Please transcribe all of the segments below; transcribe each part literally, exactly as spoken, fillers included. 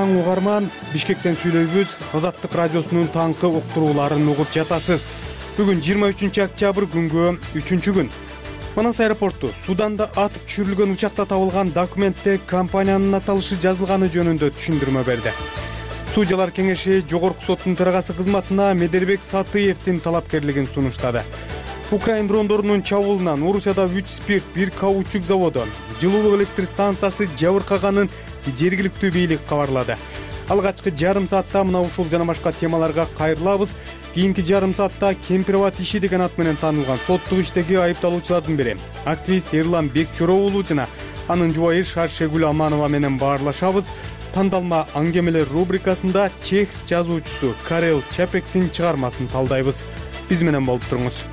таң угарман, Бишкектен сүйлөйбүз. Азаттык радиосунун таңкы уктурууларын угуп жатасыз. Бүгүн жыйырма үчүнчү октябрь күнгө үчүнчү күн. Манас аэропорту Суданда атып түшүрүлгөн учакта табылган документте компаниянын аталышы жазылганы жөнүндө түшүндүрмө берди. Судьялар кеңеши жогорку соттун төрагасы кызматына Медербек Сатыевдин талапкерлигин сунуштады. Украин дрондорунун чабуулунан Орусияда үч спирт, бир каучук заводу, жылуулук электр станциясы жабыркаганын жергиликтүү бийлик кабарлады. Алгачкы жарым саатта мына ушул жана башка темаларга кайрылабыз. Кийинки жарым саатта Кемпирабад иши деген ат менен таанылган соттук иштеги айыпталуучулардын бири активист Эрлан Бекчороо уулу жана анын жубайы Шаршегүл Аманова менен баарлашабыз. Тандалма аңгемелер рубрикасында чех жазуучусу Карел Чапектин чыгармасын талдайбыз. Биз менен болуп туруңуз.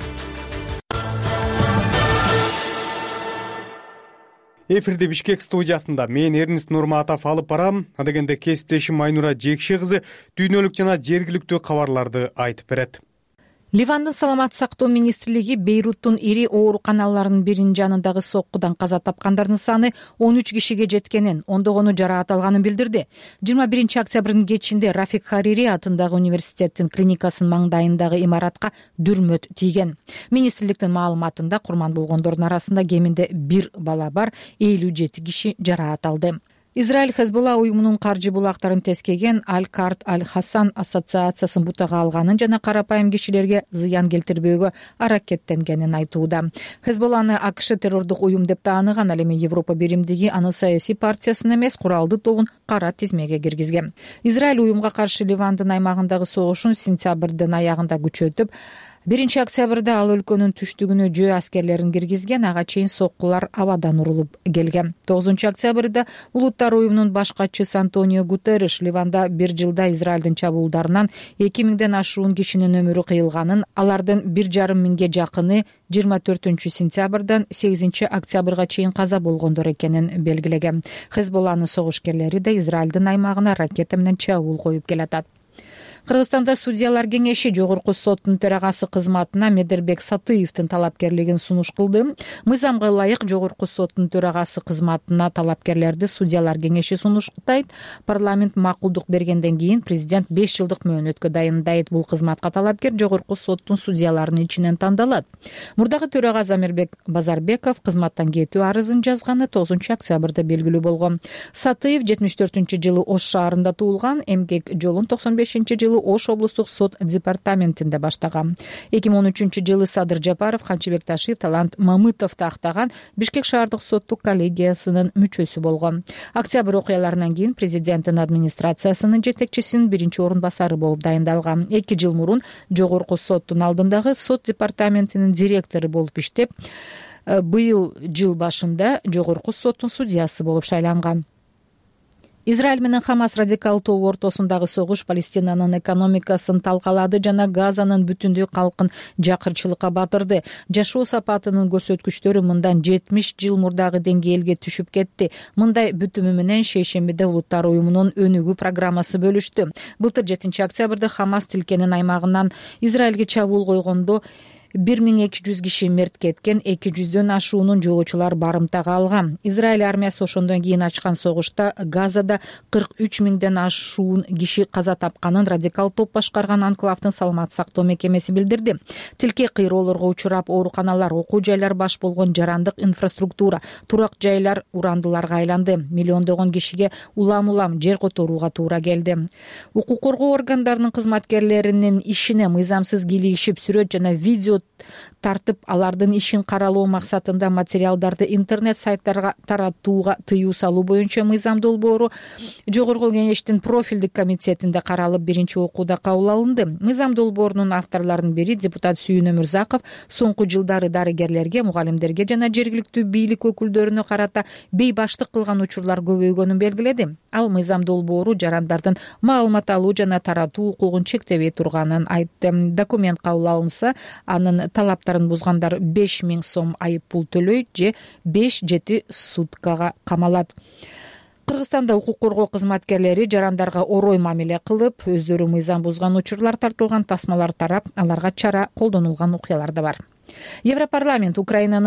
Эфирде Бишкек студиясында мен Эрнест Нурматов алып барам. Адегенде кесиптешим Айнура Жекши кызы дүйнөлүк жана жергиликтүү кабарларды айтып берет. Ливандын саламаттык сактоо министрлиги Бейруттун ири ооруканаларынын биринин жанындагы соккудан каза тапкандардын саны он үч кишиге жеткенин, ондогону жараат алганын билдирди. жыйырма биринчи октябрдын кечинде Рафик Харири атындагы университеттин клиникасынын маңдайындагы имаратка дүрмөт тийген. Министрликтин маалыматында курман болгондордун арасында кеминде бир бала бар, элүү жети киши жараат алды. Израиль Хезболла уюмунун каржы булактарын тескеген Аль-Карт Аль-Хасан ассоциациясын бутага алганын жана карапайым кишилерге зыян келтирбөөгө аракеттенгенин айтууда. Хезболланы АКШ террордук уюм деп тааныган, ал эми Европа биримдиги аны саясий партиясын эмес, куралдуу тобун кара тизмеге киргизген. Израиль уюмга каршы Ливандын аймагындагы согушун сентябрдын аягында күчөтүп, биринчи октябрда ал өлкөнүн түштүгүнө жөө аскерлерин киргизген, ага чейин соккулар абадан урулуп келген. тогузунчу октябрда Улуттар уюмунун баш катчысы Антонио Гутерриш Ливанда бир жылда Израилдин чабуулдарынан эки миңден ашуун кишинин өмүрү кыйылганын, алардын бир жарым миңге жакыны жыйырма төртүнчү сентябрдан сегизинчи октябрга чейин каза болгондор экенин белгилеген. Хезболланын согушкерлери да Израилдин аймагына ракета менен чабуул коюп келатат. Кыргызстанда судьялар кеңеши жогорку соттун төрагасы кызматына Медербек Сатыевдин талапкерлигин сунуш кылды. Мыйзамга ылайык жогорку соттун төрагасы кызматына талапкерлерди судьялар кеңеши сунуштайт. Парламент макулдук бергенден кийин президент беш жылдык мөөнөткө дайындайт. Бул кызматка талапкер жогорку соттун судьяларынын ичинен тандалат. Мурдагы төрага Замирбек Базарбеков кызматтан кетүү арызын жазганы тогузунчу октябрда белгилүү болгон. Сатыев жетимиш төртүнчү жылы Ош шаарында туулган, эмгек жолун токсон бешинчи жылы Ош облустук сот департаментинде баштаган. эки миң он үчүнчү жылы Садыр Жапаров, Камчыбек Ташиев, Талант Мамытов тактаган Бишкек шаардык соттук коллегиясынын мүчөсү болгон. Октябрь окуяларынан кийин президенттин администрациясынын жетекчисинин биринчи орун басары болуп дайындалган. эки жыл мурун жогорку соттун алдындагы сот департаментинин директору болуп иштеп, быйыл жыл башында жогорку соттун судьясы болуп шайланган. Израиль менен Хамас радикал тобу ортосундагы согуш Палестинанын экономикасын талкалады жана Газанын бүтүндүү калкын жакырчылыкка батырды. Жашоо сапатынын көрсөткүчтөрү мындан жетимиш жыл мурдагы деңгээлге түшүп кетти. Мындай бүтүмү менен шейшембиде Улуттар уюмунун өнүгүү программасы бөлүштү. Былтыр жетинчи октябрда Хамас тилкенин аймагынан Израилге чабуул койгондо бир миң эки жүз киши мерт кеткен, эки жүздөн ашуунун жолоочулар барымтага алган. Израиль армиясы ошондон кийин ачкан согушта Газада кырк үч миңден ашуун киши каза тапканын радикал топ башкарган анклавдын саламаттык сактоо мекемеси билдирди. Тилке кыйроолорго учурап, ооруканалар, окуу жайлар баш болгон жарандык инфраструктура, турак жайлар урандыларга айланды. Миллиондогон кишиге улам-улам жер которууга туура келди. Укук коргоо органдарынын кызматкерлеринин ишине мыйзамсыз кийлигишип, сүрөт жана видео тартып, алардын ишин каралоо максатында материалдарды интернет сайттарга таратууга тыюу салуу боюнча мыйзам долбоору жогорку кеңештин профилдик комитетинде каралып, биринчи окууда кабыл алынды. Мыйзам долбоорунун авторлорунун бири депутат Сүйүн Өмүрзаков соңку жылдары дарыгерлерге, мугалимдерге жана жергиликтүү бийлик өкүлдөрүнө карата бейбаштык кылган учурлар көбөйгөнүн белгиледи. Ал мыйзам долбоору жарандардын маалымат алуу жана таратуу укугун чектебей турганын айтты. Документ кабыл алынса, анын талаптарын бузгандар беш миң сом айып пул төлөйт же беш жети суткага камалат. Кыргызстанда укук коргоо кызматкерлери жарандарга орой мамиле кылып, өздөрү мыйзам бузган учурлар тартылган тасмалар тарап, аларга чара колдонулган окуялар да бар. Европарламент Украинанын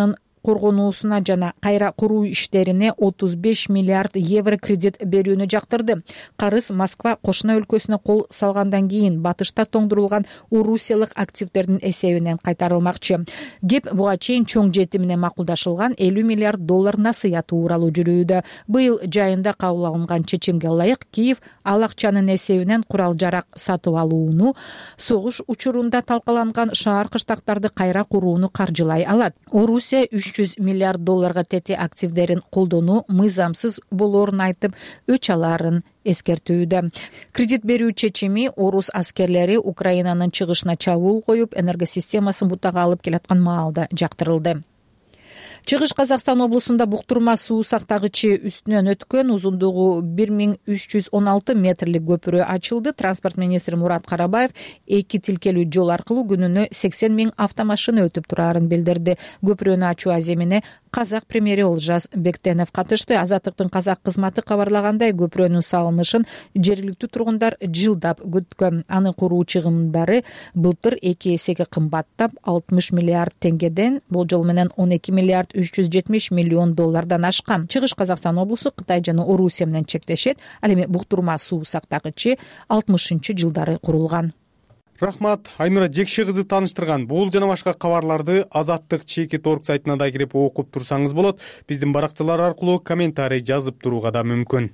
коргонуусуна жана кайра куруу иштерине отуз беш миллиард евро кредит берүүнү жактырды. Карыз Москва кошуна өлкөсүнө кол салгандан кийин батышта тоңдурулган орусиялык активдердин эсебинен кайтарылмакчы. Кеп буга чейин чоң жети менен макулдашылган элүү миллиард долларына сыя тууралуу жүрүүдө. Быйыл жайында кабыл алынган чечимге ылайык Киев ал акчанын эсебинен курал жарак сатып алууну, согуш учурунда талкаланган шаар кыштактарды кайра курууну каржылай алат. Орусия үч жүз миллиард долларга тети активдерин колдонуу мыйзамсыз болоорун айтып, өч аларын эскертүүдө. Кредит берүү чечими орус аскерлери Украинанын чыгышына чабуул коюп, энергосистемасын бутага алып келаткан маалда жактырылды. Чыгыш Казакстан облусунда буктурма суу сактагычы үстүнөн өткөн узундугу бир миң үч жүз он алты метрлик көпүрө ачылды. Транспорт министри Мурат Карабаев эки тилкелүү жол аркылуу күнүнө сексен миң автомашина өтүп турарын билдирди. Көпүрөнү ачуу аземине казак премьери Олжас Бектенов катышты. Азаттыктын казак кызматы кабарлагандай, көпүрөнүн салынышын жергиликтүү тургундар жылдап күткөн. Анын куруу чыгымдары былтыр эки эсеге кымбаттап, алтымыш миллиард теңгеден болжол менен он эки миллиард үч жүз жетимиш миллион доллардан ашкан. Чыгыш Казакстан облусу Кытай жана Орусия менен чектешет. Ал эми буктурма суу сактагычы алтымышынчы жылдары курулган. Рахмат, Айнура Жекши кызы тааныштырган. Бул жана башка кабарларды Азаттык чеки торг сайтына да кирип окуп турсаңыз болот. Биздин баракчалар аркылуу комментарий жазып турууга да мүмкүн.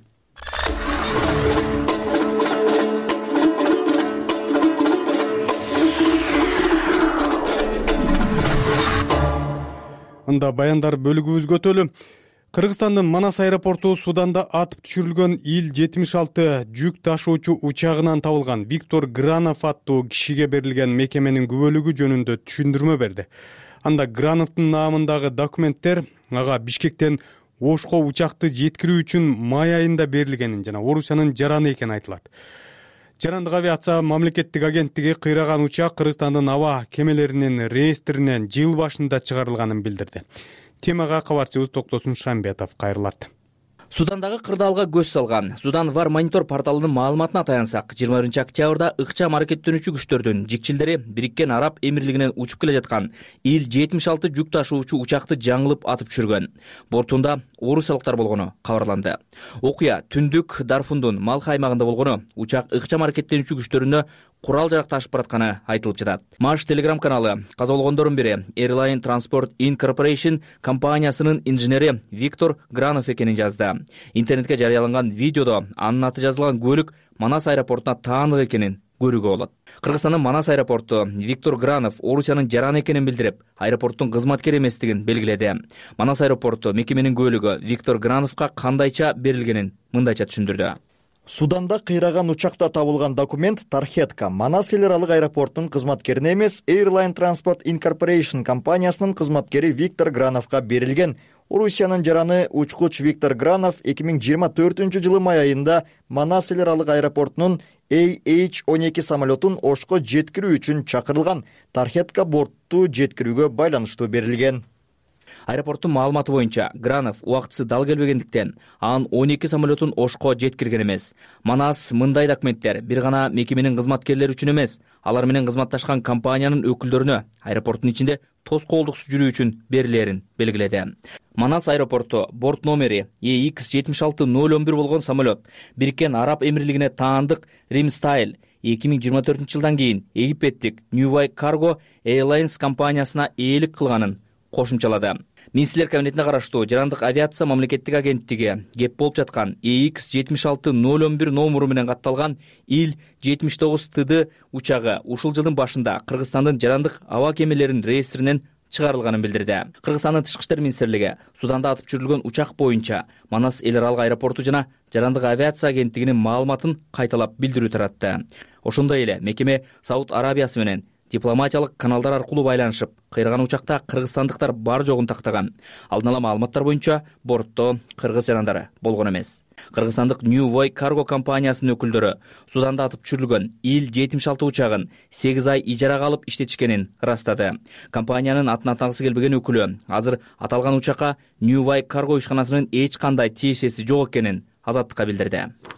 Ында баяндар бөлүгүбүзгө өтөлү. Кыргызстандын Манас аэропорту Суданда атып түшүрүлгөн Ил жетимиш алты жүк ташуучу учагынан табылган Виктор Гранов аттуу кишиге берилген мекеменин күбөлүгү жөнүндө түшүндүрмө берди. Анда Грановдун наамындагы документтер ага Бишкектен Ошко учакты жеткирүү үчүн май айында берилгенин жана Орусиянын жараны экени айтылат. Жарандык авиация мамлекеттик агенттиги кыйраган учак Кыргызстандын аба кемелеринин реестринен жыл башында чыгарылганын билдирди. Темага кабарчыбыз Токтосун Шамбетов кайрылат. Судандагы кырдаалга көз салган Судан Вар монитор порталынын маалыматына таянсак, жыйырма биринчи октябрда ыкчам аракеттенүүчү күчтөрдүн жикчилдери Бириккен Араб Эмирлигинен учуп келе жаткан Ил жетимиш алты жүк ташуучу учакты жаңылып атып түшүргөн. Бортунда орусиялыктар болгону кабарланды. Окуя түндүк Дарфундун Малха аймагында болгону, учак ыкчам аракеттенүүчү күчтөрүнө курал жарак ташып баратканы айтылып жатат. Маш телеграм каналы каза болгондордун бири Airline Transport Incorporation компаниясынын инженери Виктор Гранов экенин жазды. Интернетке жарыяланган видеодо анын аты жазылган көлүк Манас аэропортуна таандык экенин көрүүгө болот. Кыргызстандын Манас аэропорту Виктор Гранов Орусиянын жараны экенин билдирип, аэропорттун кызматкери эместигин белгиледи. Манас аэропорту мекеменин көлүгү Виктор Грановго кандайча берилгенин мындайча түшүндүрдү. Суданда кыйраган учакта табылган документ тархетка Манас эл аралык аэропорттун кызматкерине эмес, Airline Transport Incorporation компаниясынын кызматкери Виктор Грановго берилген. Орусиянын жараны учкуч Виктор Гранов эки миң жыйырма төртүнчү жылы май айында Манас эл аралык аэропортунун A H он эки самолетун Ошко жеткирүү үчүн чакырылган. Тархетка бортту жеткирүүгө байланыштуу берилген. Аэропорттун маалыматы боюнча Гранов убактысы дал келбегендиктен анын он эки самолетун Ошко жеткирген эмес. Манас мындай документтер бир гана мекеменин кызматкерлери үчүн эмес, алар менен кызматташкан компаниянын өкүлдөрүнө аэропорттун ичинде тоскоолдуксуз жүрүү үчүн берилерин белгиледи. Манас аэропорту борт номери E X жетимиш алты ноль он бир болгон самолет Бириккен Араб Эмирлигине таандык Rimstyle эки миң жыйырма төртүнчү жылдан кийин египеттик New Way Cargo Airlines компаниясына ээлик кылганын кошумчалады. Министрлер кабинетине караштуу жарандык авиация мамлекеттик агенттиги кеп болуп жаткан E X жетимиш алты ноль он бир номуру менен катталган Ил жетимиш тогуз Т Д учагы ушул жылдын башында Кыргызстандын жарандык аба кемелеринин реестринен чыгарылганын билдирди. Кыргызстандын Тышкы иштер министрлиги Суданда атып түшүрүлгөн учак боюнча Манас эл аралык аэропорту жана жарандык авиация агенттигинин маалыматын кайталап билдирүү таратты. Ошондой эле мекеме Сауд Арабиясы менен дипломатиялык каналдар аркылуу байланышып, кыйраган учакта кыргызстандыктар бар жогун тактаган. Алдын ала маалыматтар боюнча бортто кыргыз жарандары болгон эмес. Кыргызстандык New Way Cargo компаниясынын өкүлдөрү Суданда атып түшүрүлгөн Ил жетимиш алты учагын сегиз ай ижарага алып иштетишкенин ырастады. Компаниянын атын атагысы келбеген өкүлү азыр аталган учакка New Way Cargo ишканасынын эч кандай тиешеси жок экенин Азаттыкка билдирди.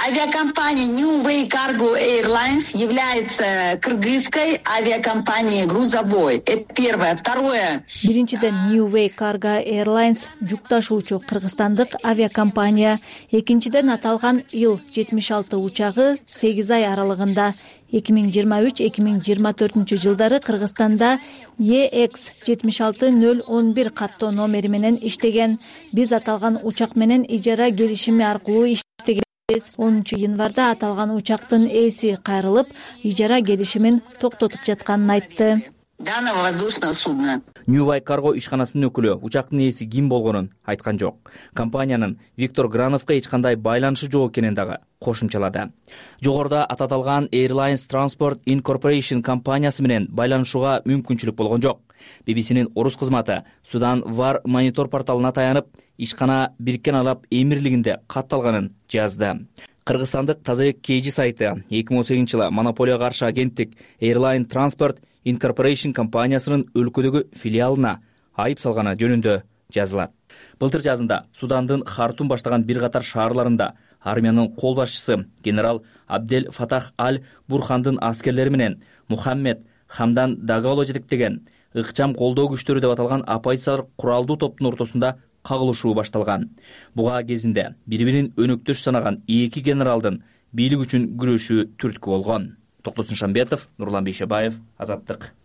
Авиакомпания New Way Cargo Airlines является кыргызской авиакомпанией грузовой. Это первое. Второе. Биринчиден New Way Cargo Airlines жүк ташуучу кыргызстандык авиакомпания. Экинчиден аталган ил жетимиш алты учагы сегиз ай аралыгында эки миң жыйырма үч эки миң жыйырма төртүнчү жылдары Кыргызстанда E X жетимиш алты нөл он бир каттоо номери менен иштеген. Биз аталган учак менен ижара келишими аркылуу иштеген. онунчу январда аталган учактын ээси кайрылып, ижара келишимин токтотуп жатканын айтты. Данного воздушного судна. New Way Cargo ишканасынын өкүлү учактын ээси ким болгонун айткан жок. Компаниянын Виктор Грановго эч кандай байланышы жок экенин дагы кошумчалады. Жогоруда аталган Airlines Transport Incorporation компаниясы менен байланышууга мүмкүнчүлүк болгон жок. би би синин орус кызматы Судан War Monitor порталына таянып, ишкана Бириккен Араб Эмирлигинде катталганын жазды. Кыргызстандык Тазабек Кейжи сайты эки миң он сегизинчи жылы монополияга каршы агенттик Airline Transport Incorporation компаниясынын өлкөдөгү филиалына айып салганы жөнүндө жазылат. Былтыр жазында Судандын Хартум баштаган бир катар шаарларында армиянын кол башчысы генерал Абдел Фатах Аль Бурхандын аскерлери менен Мухаммед Хамдан Дагало жетектеген ыкчам колдоо күчтөрү деп аталган оппозициялык куралдуу топтун ортосунда кагылышуу башталган. Буга кезинде бири-бирин өнөктөш санаган эки генералдын бийлик үчүн күрөшүү түрткү болгон. Токтосун Шамбетов, Нурлан Бейшебаев, Азаттык.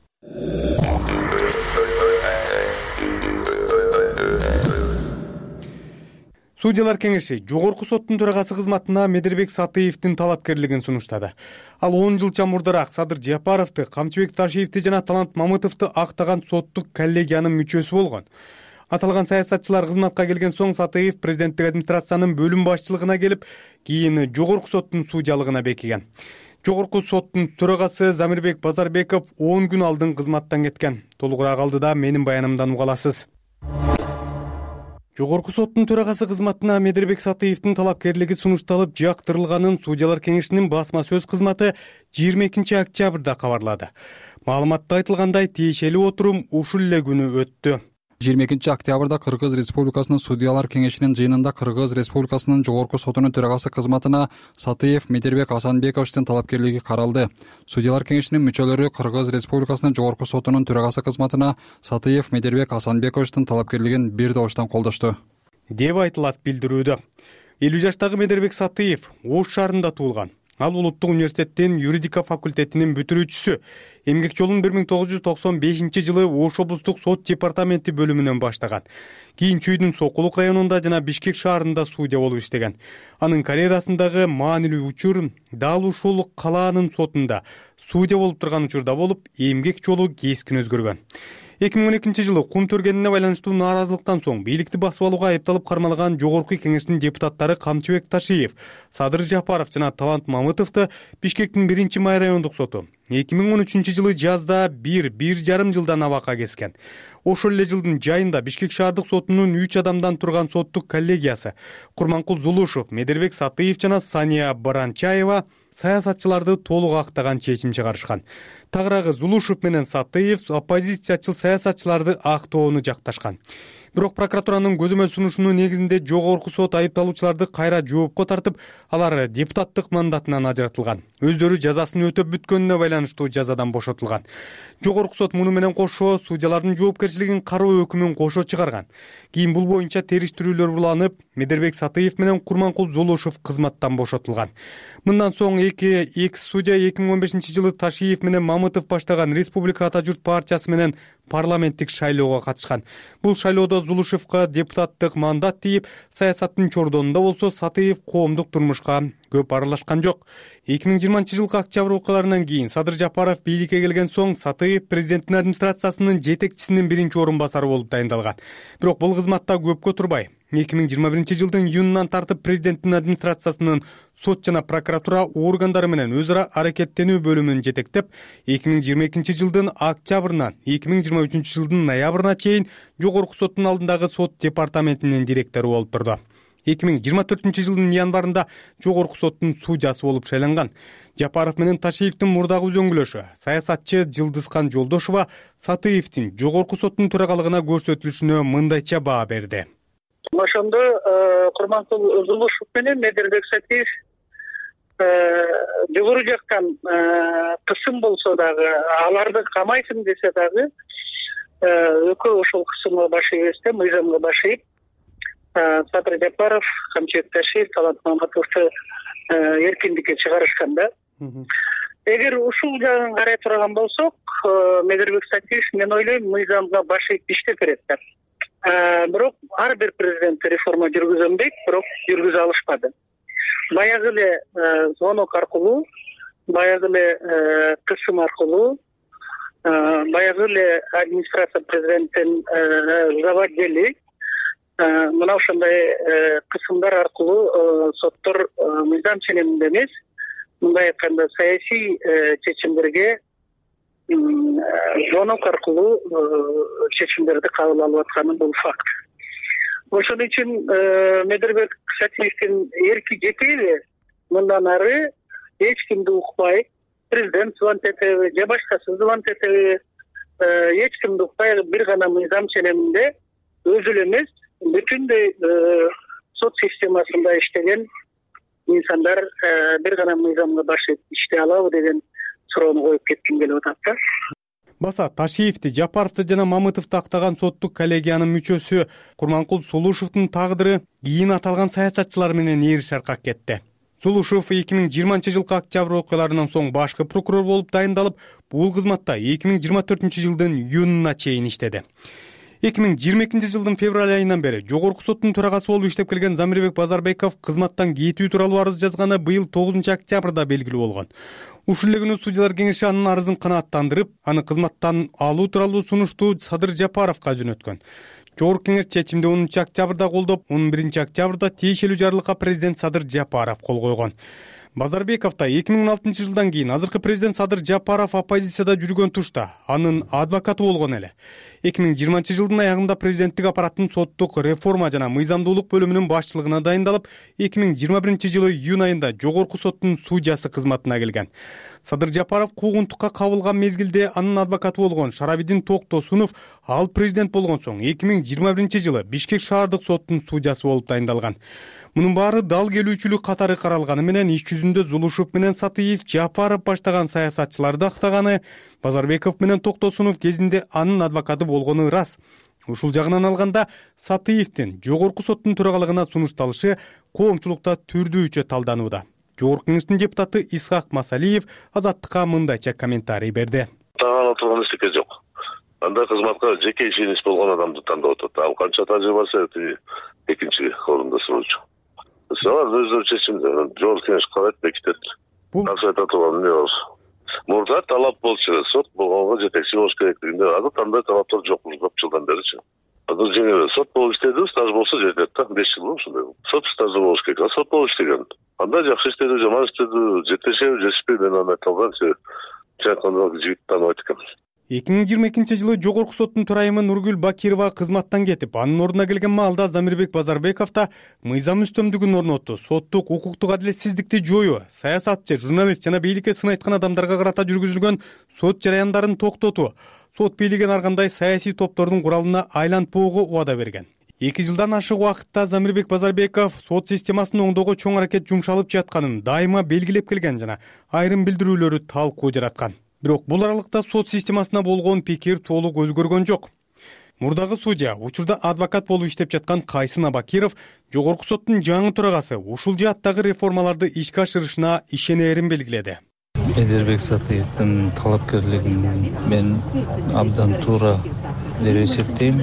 Судьялар кеңеши жогорку соттун төрагасы кызматына Медербек Сатыевдин талапкерлигин сунуштады. Ал он жыл мурдараак Садыр Жапаровду, Камчыбек Ташиевди жана Талант Мамытовду актаган соттук коллегиянын мүчөсү болгон. Аталган саясатчылар кызматка келген соң Сатыев президенттик администрациянын бөлүм башчылыгына келип, кийин жогорку соттун судьялыгына бекиген. Жогорку соттун төрагасы Замирбек Базарбеков он күн алдын кызматтан кеткен. Толугураак алдыда менин баянымдан уга аласыз. Жогорку соттун төрагасы кызматына Медербек Сатыевдин талапкерлиги сунушталып жактырылганын Судьялар кеңешинин басма сөз кызматы жыйырма экинчи октябрда кабарлады. Маалыматта айтылгандай, тиешелүү отурум ушул эле күнү өттү. жыйырма экинчи октябрда Кыргыз Республикасынын Судьялар кеңешинин жыйынында Кыргыз Республикасынын жогорку сотунун төрагасы кызматына Сатыев Медербек Асанбековичтин талапкерлиги каралды. Судьялар кеңешинин мүчөлөрү Кыргыз Республикасынын жогорку сотунун төрагасы кызматына Сатыев Медербек Асанбековичтин талапкерлигин бир добуштан колдошту деп айтылат билдирүүдө. элүү жаштагы Медербек Сатыев Ош шаарында туулган. Ал Улуттук университеттин юридика факультетинин бүтүрүүчүсү. Эмгек жолун бир миң тогуз жүз токсон бешинчи жылы Ош облустук сот департаменти бөлүмүнөн баштаган. Кийин Чүйдүн Сокулук районунда жана Бишкек шаарында судья болуп иштеген. Анын карьерасындагы маанилүү учур дал ушул калаанын сотунда судья болуп турган учурда болуп, эмгек жолу кескин өзгөргөн. эки миң он экинчи жылы кум төргенине байланыштуу нааразылыктан соң бийликти басып алууга айыпталып кармалган жогорку кеңештин депутаттары Камчыбек Ташиев, Садыр Жапаров жана Талант Мамытовду Бишкектин биринчи май райондук соту эки миң он үчүнчү жылы жазда бир бир жарым жылдан абакка кескен. Ошол эле жылдын жайында Бишкек шаардык сотунун үч адамдан турган соттук коллегиясы Курманкул Зулушев, Медербек Сатыев жана Сания Баранчаева саясатчыларды толук актаган чечим чыгарышкан. Тагыраагы Зулушев менен Сатыев оппозициячыл саясатчыларды актоону жакташкан. Бирок прокуратуранын көзөмөл сунушунун негизинде жогорку сот айыпталуучуларды кайра жоопко тартып, алар депутаттык мандатынан ажыратылган. Өздөрү жазасын өтөп бүткөнүнө байланыштуу жазадан бошотулган. Жогорку сот муну менен кошо судьялардын жоопкерчилигин кароо өкүмүн кошо чыгарган. Кийин бул боюнча териштирүүлөр уланып, Медербек Сатыев менен Курманкул Зулушев кызматтан бошотулган. Мындан соң эки экс судья эки миң он бешинчи жылы Ташиев менен Мамытов баштаган Республика Ата журт партиясы менен парламенттик шайлоого катышкан. Бул шайлоодо Зулушевга депутаттык мандат тийип, саясаттын чордонунда болсо Сатыев коомдук турмушка көп аралашкан жок. эки миң жыйырманчы жылкы октябрь окуяларынан кийин Садыр Жапаров бийликке келген соң Сатыев президенттин администрациясынын жетекчисинин биринчи орун басары болуп дайындалган. Бирок бул кызматта көпкө турбай, эки миң жыйырма биринчи жылдын июнунан тартып президенттин администрациясынын сот жана прокуратура органдары менен өз ара аракеттенүү бөлүмүн жетектеп, эки миң жыйырма экинчи жылдын октябрынан эки миң жыйырма үчүнчү жылдын ноябрына чейин жогорку соттун алдындагы сот департаментинин директору болуп турду. эки миң жыйырма төртүнчү жылдын январында жогорку соттун судьясы болуп шайланган. Жапаров менен Ташиевдин мурдагы үзөңгүлөшү саясатчы Жылдызкан Жолдошова Сатыевдин жогорку соттун төрагалыгына көрсөтүлүшүнө мындайча баа берди. Ошондо Курманкул Зулушев менен Медербек Сатыев жогору жактан кысым болсо дагы аларды камайсың десе дагы экөө ошол кысымга баш ийбестен мыйзамга баш ийип Садыр Жапаров, Камчыбек Ташиев, Талант Маматовду эркиндикке чыгарышкан да. Эгер ушул жагын карай турган болсок, Медербек Сатиев, мен ойлойм, мыйзамга баш ийип иштеп берет да. Бирок ар бир президент реформа жүргүзөм дейт, бирок жүргүзө алышпады. Баягы эле звонок аркылуу, баягы эле кысым аркылуу, баягы эле администрация президенттин заводели мына ошондой кысымдар аркылуу соттор мыйзам ченеминде эмес, мындай айтканда саясий чечимдерге звонок аркылуу чечимдерди кабыл алып атканы бул факт. Ошон үчүн Медербек Сатиевдин эрки жетеби мындан ары эч кимди укпай, президент звонт этеби же башкасы звонт этеби, эч кимди укпай бир гана мыйзам ченеминде өзү эле эмес, бүтүндөй сот системасында иштеген инсандар бир гана мыйзамга баш ийип иштей алабы деген суроону коюп кетким келип атат да. Баса Ташиевди, Жапаровду жана Мамытовду актаган соттук коллегиянын мүчөсү Курманкул Сулушевдун тагдыры кийин аталган саясатчылар менен эри шаркак кетти. Сулушев эки миң жыйырманчы жылкы октябрь окуяларынан соң башкы прокурор болуп дайындалып, бул кызматта эки миң жыйырма төртүнчү жылдын июнуна чейин иштеди. эки миң жыйырма экинчи жылдын февраль айынан бери жогорку соттун төрагасы болуп иштеп келген Замирбек Базарбеков кызматтан кетүү тууралуу арыз жазганы быйыл тогузунчу октябрда белгилүү болгон. Ушул эле күнү судьялар кеңеши анын арызын канааттандырып, аны кызматтан алуу тууралуу сунушту Садыр Жапаровго жөнөткөн. Жогорку кеңеш чечимди онунчу октябрда колдоп, он биринчи октябрда тиешелүү жарлыкка президент Садыр Жапаров кол койгон. Базарбеков да эки миң он алтынчы жылдан кийин азыркы президент Садыр Жапаров оппозицияда жүргөн тушта анын адвокаты болгон эле. эки миң жыйырманчы жылдын аягында президенттик аппараттын соттук реформа жана мыйзамдуулук бөлүмүнүн башчылыгына дайындалып, эки миң жыйырма биринчи жылы июнь айында жогорку соттун судьясы кызматына келген. Садыр Жапаров куугунтукка кабылган мезгилде анын адвокаты болгон Шарабидин Токтосунов ал президент болгон соң эки миң жыйырма биринчи жылы Бишкек шаардык соттун судьясы болуп дайындалган. Мунун баары дал келүүчүлүк катары каралганы менен иш жүзүндө Зулушев менен Сатиев, Жапаров баштаган саясатчыларды актаганы, Базарбеков менен Токтосунов кезинде анын адвокаты болгону ырас. Ушул жагынан алганда Сатиевдин жогорку соттун төрагалыгына сунушталышы коомчулукта түрдүүчө талданууда. Жогорку кеңештин депутаты Исхак Масалиев Азаттыкка мындайча комментарий берди. Тагала турган эчтеке жок. Анда кызматка жеке ишенич болгон адамды тандап атат. Ал канча тажрыйбасы экинчи орунда суроочу. Салар өздөрү чечимди жогорку кеңеш карайт, бекитет. Бул айта турган эмне бар? Мурда талап болчу, сот болгонго жетекчи болуш керектигинде азыр кандай талаптар жок көп жылдан беричи. Азыр жеңил сот болуп иштеди, стаж болсо жетет да, беш жыл ушундай. Сот стажы болуш керек, а сот болуп иштеген. Анда жакшы иштеди, жаман иштеди, жетешеби, жетишпейби, мен аны айта албайм. Чакырган жигит таанып айткан. эки миң жыйырма экинчи жылы жогорку соттун төрайымы Нургүл Бакирова кызматтан кетип, анын ордуна келген маалда Замирбек Базарбеков да мыйзам үстөмдүгүн орнотту, соттук укуктук адилетсиздикти жоюу, саясатчы, журналист жана бийликке сын айткан адамдарга карата жүргүзүлгөн сот жараяндарын токтотуу, сот бийлигин ар кандай саясий топтордун куралына айлантпоого убада берген. эки жылдан ашык убакытта Замирбек Базарбеков сот системасын оңдоого чоң аракет жумшалып жатканын дайыма белгилеп келген жана айрым билдирүүлөрү талкуу жараткан. Бирок бул аралыкта сот системасына болгон пикир толук өзгөргөн жок. Мурдагы судья, учурда адвокат болуп иштеп жаткан Кайсын Абакиров, жогорку соттун жаңы төрагасы ушул жааттагы реформаларды ишке ашырышына ишенерин белгиледи. Медербек Сатиевдин талапкерлигин мен абдан туура деп эсептейм.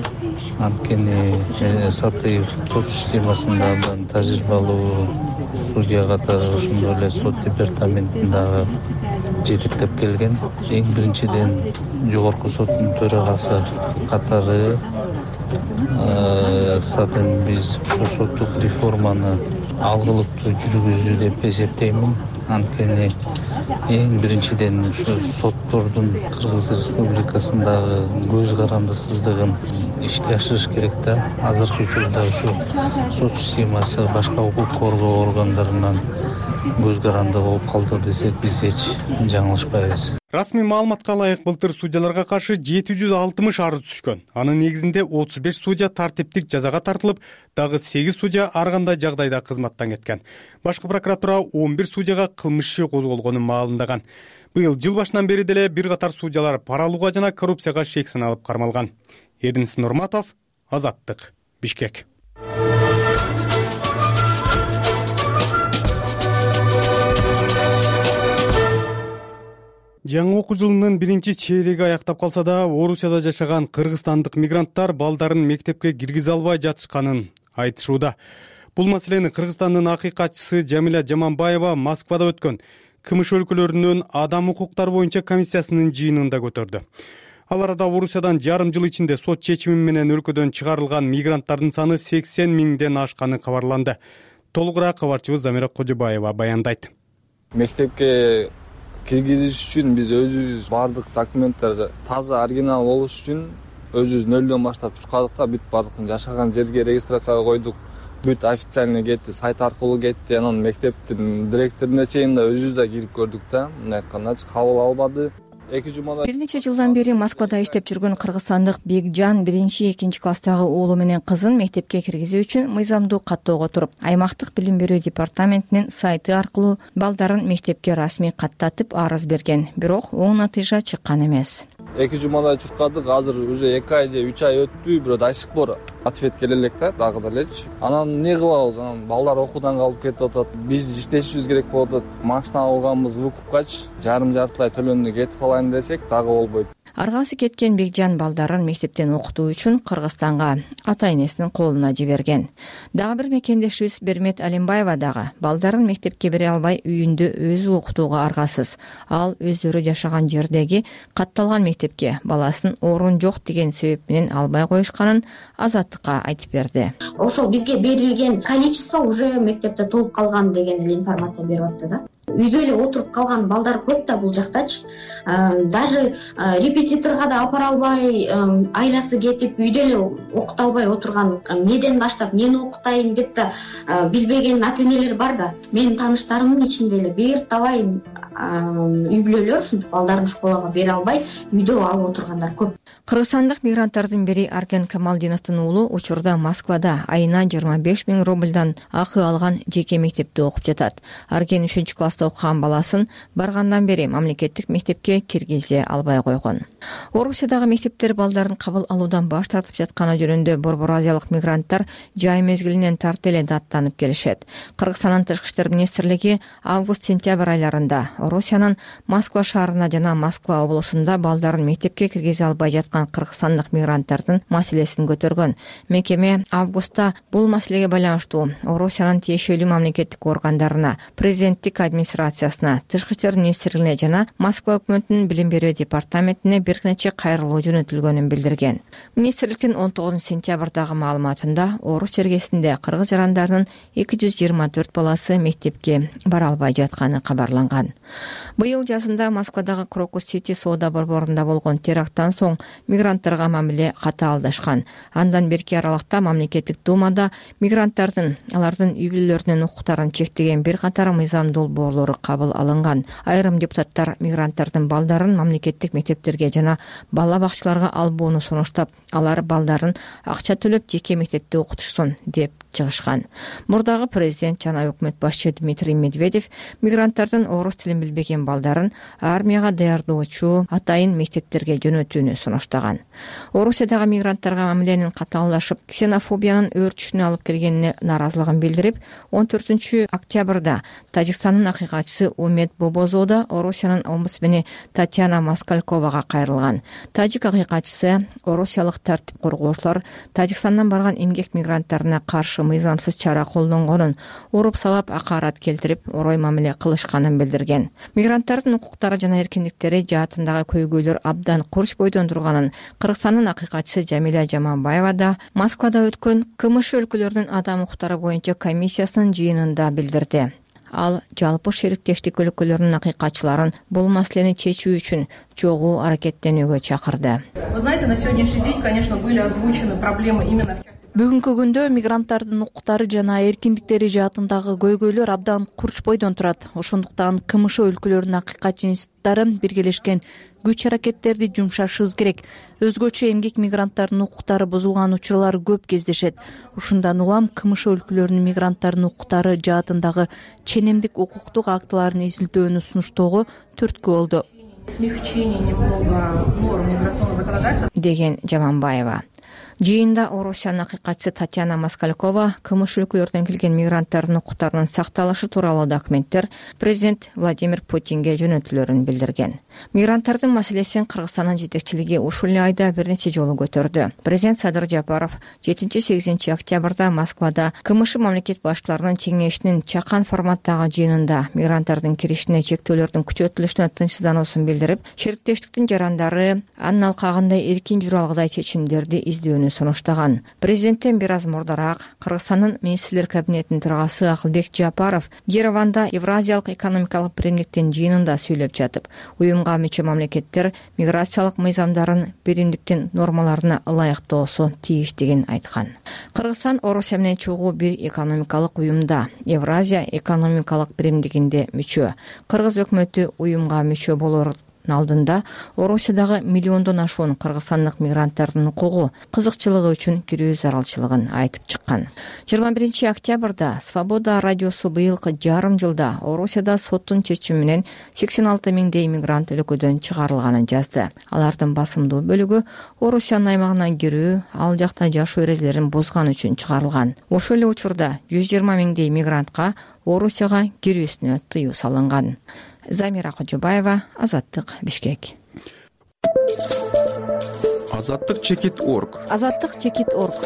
Анткени Сатиев сот системасында абдан тажрыйбалуу судья катары, ошондой эле сот департаментиндагы жетектеп келген. Эң биринчиден жогорку соттун төрагасы катары сатын биз ушул соттук реформаны алгылыктуу жүргүздү деп эсептеймин. Анткени эң биринчиден ушу соттордун Кыргыз Республикасындагы көз карандысыздыгын ишке ашырыш керек да. Азыркы учурда ушу сот системасы башка укук коргоо органдарынан көз каранды болуп калды десек биз эч жаңылышпайбыз. Расмий маалыматка ылайык былтыр судьяларга каршы жети жүз алтымыш арыз түшкөн. Анын негизинде отуз беш судья тартиптик жазага тартылып, дагы сегиз судья ар кандай жагдайда кызматтан кеткен. Башкы прокуратура он бир судьяга кылмыш иши козголгонун маалымдаган. Быйыл жыл башынан бери деле бир катар судьялар пара алууга жана коррупцияга шек саналып кармалган. Эрдинис Нурматов, Азаттык, Бишкек. Жаңы окуу жылынын биринчи чейреги аяктап калса да, Орусияда жашаган кыргызстандык мигранттар балдарын мектепке киргизе албай жатышканын айтышууда. Бул маселени Кыргызстандын акыйкатчысы Жамиля Жаманбаева Москвада өткөн КМШ өлкөлөрүнүн адам укуктары боюнча комиссиясынын жыйынында көтөрдү. Ал арада Орусиядан жарым жыл ичинде сот чечими менен өлкөдөн чыгарылган мигранттардын саны сексен миңден ашканы кабарланды. Толугураак кабарчыбыз Замира Кожобаева баяндайт. Мектепке киргизиш үчүн биз өзүбүз бардык документтерди таза оригинал болуш үчүн өзүбүз нөлдөн баштап чуркадык да, бүт бардыгын жашаган жерге регистрацияга койдук. Бүт официально кетти, сайт аркылуу кетти. Анан мектептин директоруна чейин да өзүбүз да кирип көрдүк да. Мындай айткандачы кабыл албады. эки жумада бир нече жылдан бери Москвада иштеп жүргөн кыргызстандык Бекжан биринчи экинчи класстагы уулу менен кызын мектепке киргизүү үчүн мыйзамдуу каттоого туруп, аймактык билим берүү департаментинин сайты аркылуу балдарын мектепке расмий каттатып арыз берген. Бирок оң натыйжа чыккан эмес. эки жумадай чуркадык, азыр уже эки ай же үч ай өттү, бирок до сих пор ответ келе элек да, дагы делечи. Анан эмне кылабыз? Анан балдар окуудан калып кетип атат. Биз иштешибиз керек болуп атат. Машина алганбыз выкупкачы жарым жартылай төлөндү кетип калайын десек дагы болбойт. Аргасы кеткен Бекжан балдарын мектептен окутуу үчүн Кыргызстанга ата энесинин колуна жиберген. Дагы бир мекендешибиз Бермет Алимбаева дагы балдарын мектепке бере албай үйүндө өзү окутууга аргасыз. Ал өздөрү жашаган жердеги катталган мектепке баласын орун жок деген себеп менен албай коюшканын Азаттыкка айтып берди. Ошол бизге берилген количество уже мектепте толуп калган деген эле информация берип атты да. Үйдө эле отуруп калган балдар көп да бул жактачы. Даже репетиторго да апара албай, айласы кетип, үйдө эле окута албай отурган, неден баштап эмнени окутайын деп да билбеген ата-энелер бар да. Менин тааныштарымдын ичинде эле бир талай үй бүлөлөр ушинтип балдарын школага бере албай, үйдө алып отургандар көп. Кыргызстандык мигранттардын бири Аркен Камалдиновдун уулу учурда Москвада айына жыйырма беш миң рубльдан акы алган жеке мектепте окуп жатат. Аркен үчүнчү класста окуган баласын баргандан бери мамлекеттик мектепке киргизе албай койгон. Орусиядагы мектептер балдарын кабыл алуудан баш тартып жатканы жөнүндө Борбор Азиялык мигранттар жай мезгилинен тарта эле даттанып келишет. Кыргызстандын тышкы иштер министрлиги август-сентябрь айларында Орусиянын Москва шаарына жана Москва облусунда балдарын мектепке киргизе албай жаткан кыргызстандык мигранттардын маселесин көтөргөн. Мекеме августта бул маселеге байланыштуу Орусиянын тиешелүү мамлекеттик органдарына, президенттик администрациясына, тышкы иштер министрлигине жана Москва өкмөтүнүн билим берүү департаментине бир нече кайрылуу жөнөтүлгөнүн билдирген. Министрликтин он тогузунчу сентябрдагы маалыматында Орус чергесинде кыргыз жарандарынын эки жүз жыйырма төрт баласы мектепке бара албай жатканы кабарланган. Быйыл жазында Москвадагы Крокус Сити соода борборунда болгон теракттан соң мигранттарга мамиле катаалдашкан. Андан берки аралыкта мамлекеттик думада мигранттардын, алардын үй бүлөлөрүнүн укуктарын чектеген бир катар мыйзам долбоорлору кабыл алынган. Айрым депутаттар мигранттардын балдарын мамлекеттик мектептерге жана бала бакчаларга албоону сунуштап, алар балдарын акча төлөп жеке мектепте окутушсун деп чыгышкан. Мурдагы президент жана өкмөт башчы Дмитрий Медведев мигранттардын орус тилин билбеген балдарын армияга даярдоочу атайын мектептерге жөнөтүүнү сунуштаган. Орусиядагы мигранттарга мамиленин катаалдашып, ксенофобиянын өрчүшүнө алып келгенине наразылыгын билдирип, он төртүнчү октябрда Тажикстандын акыйкатчысы Умет Бобозода Орусиянын омбудсмени Татьяна Москальковага кайрылган. Тажик акыйкатчысы орусиялык тартип коргоочулар Тажикстандан барган эмгек мигранттарына каршы мыйзамсыз чара колдонгонун, уруп сабап акарат келтирип, орой мамиле кылышканын билдирген. Мигранттардын укуктары жана эркиндиктери жаатындагы көйгөйлөр абдан курч бойдон турганын Кыргызстандын акыйкатчысы Жамиля Жаманбаева да Москвада өткөн КМШ өлкөлөрүнүн адам укуктары боюнча комиссиясынын жыйынында билдирди. Ал жалпы шериктештик өлкөлөрүнүн акыйкатчыларын бул маселени чечүү үчүн чогуу аракеттенүүгө чакырды. Вы знаете, на сегодняшний день, конечно, были озвучены проблемы именно в части бүгүнкү күндө мигранттардын укуктары жана эркиндиктери жаатындагы көйгөйлөр абдан курч бойдон турат. Ошондуктан КМШ өлкөлөрүнүн акыйкатчы институттары биргелешкен күч аракеттерди жумшашыбыз керек. Өзгөчө эмгек мигранттарынын укуктары бузулган учурлар көп кездешет. Ушундан улам КМШ өлкөлөрүнүн мигранттарынын укуктары жаатындагы ченемдик укуктук актыларын изилдөөнү сунуштоого түрткү болду, деген Жаманбаева. Жыйында Орусиянын акыйкатчысы Татьяна Москалькова КМШ өлкөлөрүнөн келген мигранттардын укуктарынын сакталышы тууралуу документтер президент Владимир Путинге жөнөтүлөрүн билдирген. Мигранттардын маселесин Кыргызстандын жетекчилиги ушул эле айда бир нече жолу көтөрдү. Президент Садыр Жапаров жетинчи-сегизинчи октябрда Москвада КМШ мамлекет башчыларынын кеңешинин чакан форматтагы жыйынында мигранттардын киришине чектөөлөрдүн күчөтүлүшүнө тынчсыздануусун билдирип, шериктештиктин жарандары анын алкагындай эркин жүрө алгыдай чечимдерди издөөнү сунуштаган. Президенттен бир аз мурдараак Кыргызстандын министрлер кабинетинин төрагасы Акылбек Жапаров Ереванда Евразиялык экономикалык биримдиктин жыйынында сүйлөп жатып, уюмга мүчө мамлекеттер миграциялык мыйзамдарын биримдиктин нормаларына ылайыктоосу тийиштигин айткан. Кыргызстан Орусия менен чогуу бир экономикалык уюмда, Евразия экономикалык биримдигинде мүчө. Кыргыз өкмөтү уюмга мүчө болор алдында Орусиядагы миллиондон ашуун кыргызстандык мигранттардын укугу, кызыкчылыгы үчүн кирүү зарылчылыгын айтып чыккан. жыйырма биринчи октябрда Свобода радиосу быйылкы жарым жылда Орусияда соттун чечими менен сексен алты миңдей мигрант өлкөдөн чыгарылганын жазды. Алардын басымдуу бөлүгү Орусиянын аймагына кирүү, ал жакта жашоо эрежелерин бузган үчүн чыгарылган. Ошол эле учурда жүз жыйырма миңдей мигрантка Орусияга кирүүсүнө тыюу салынган. Замира Кожобаева, Азаттык, Бишкек. Азаттык чекит орг. Азаттык чекит орг.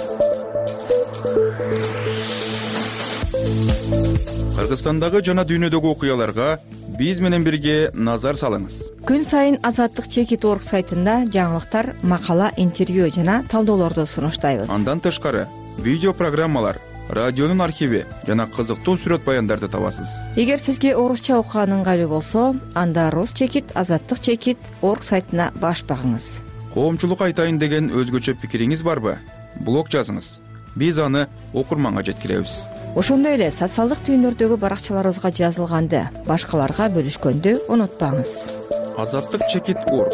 Кыргызстандагы жана дүйнөдөгү окуяларга биз менен бирге назар салыңыз. Күн сайын Азаттык чекит орг сайтында жаңылыктар, макала, интервью жана талдоолорду сунуштайбыз. Андан тышкары видео программалар, радионун архиви жана кызыктуу сүрөт баяндарды табасыз. Эгер сизге орусча окуган ыңгайлуу болсо, анда Рус чекит, Азаттык чекит орг сайтына баш багыңыз. Коомчулук айтайын деген өзгөчө пикириңиз барбы? Блог жазыңыз. Биз аны окурманга жеткиребиз. Ошондой эле социалдык түйүндөрдөгү баракчаларыбызга жазылганды башкаларга бөлүшкөндү унутпаңыз. Азаттык чекит орг.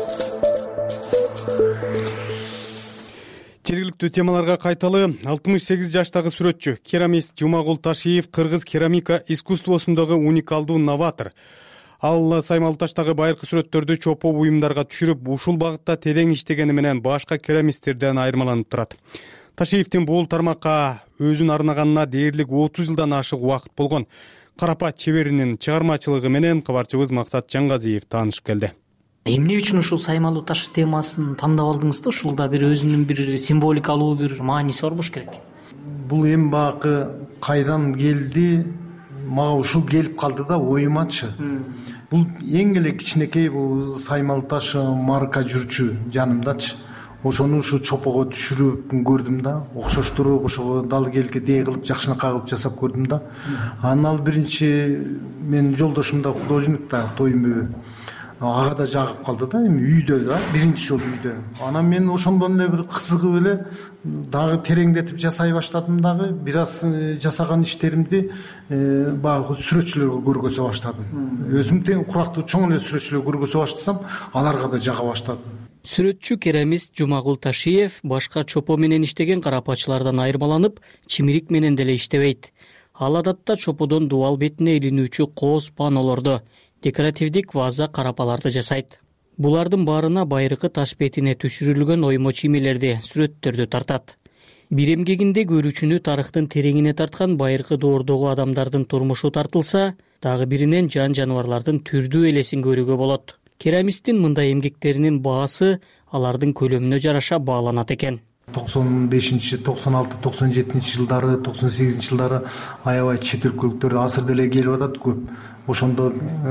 Жергиликтүү темаларга кайталы. алтымыш сегиз жаштагы сүрөтчү, керамист Жумагул Ташиев кыргыз керамика искусствосундагы уникалдуу новатор. Ал Саймал таштагы байыркы сүрөттөрдү чопо буюмдарга түшүрүп, ушул багытта терең иштегени менен башка керамисттерден айырмаланып турат. Ташиевдин бул тармакка өзүн арнаганына дээрлик отуз жылдан ашык убакыт болгон. Карапат чеберинин чыгармачылыгы менен кабарчыбыз Максат Жаңгазиев таанышып келди. Эмне үчүн ушул саймалуу таш темасын тандап алдыңыз да? Ушулда бир өзүнүн бир символикалуу бир мааниси бар болуш керек. Бул эми багы кайдан келди, мага ушул келип калды да оюмачы. Бул эң эле кичинекей бул саймалуу таш марка жүрчү жанымдачы. Ошону ушу чопого түшүрүп көрдүм да, окшоштуруп, ошого дал келке дээ кылып жакшынакай кылып жасап көрдүм да. Анан ал биринчи менин жолдошум да художник да, Тоймбө. Ага да жагып калды да, эми үйдө да, биринчи жолу үйдө. Анан мен ошондон эле бир кызыгып эле дагы тереңдетип жасай баштадым дагы, бир аз жасаган иштеримди баягы сүрөтчүлөргө көргөзө баштадым. Өзүм тең курактуу чоң эле сүрөтчүлөргө көргөзө баштасам, аларга да жага баштады. Сүрөтчү керамист Жумагул Ташиев башка чопо менен иштеген карапачылардан айырмаланып, чимирик менен деле иштебейт. Ал адатта чоподон дубал бетине илинүүчү кооз панолорду, декоративдик ваза карапаларды жасайт. Булардын баарына байыркы таш бетине түшүрүлгөн оймо чимелерди, сүрөттөрдү тартат. Бир эмгегинде көрүүчүнү тарыхтын тереңине тарткан байыркы доордогу адамдардын турмушу тартылса, дагы биринен жан жаныбарлардын түрдүү элесин көрүүгө болот. Керамисттин мындай эмгектеринин баасы алардын көлөмүнө жараша бааланат экен. токсон бешинчи, токсон алты, токсон жетинчи жылдары, токсон сегизинчи жылдары аябай чет өлкөлүктөр азыр деле келип атат көп. Ошондо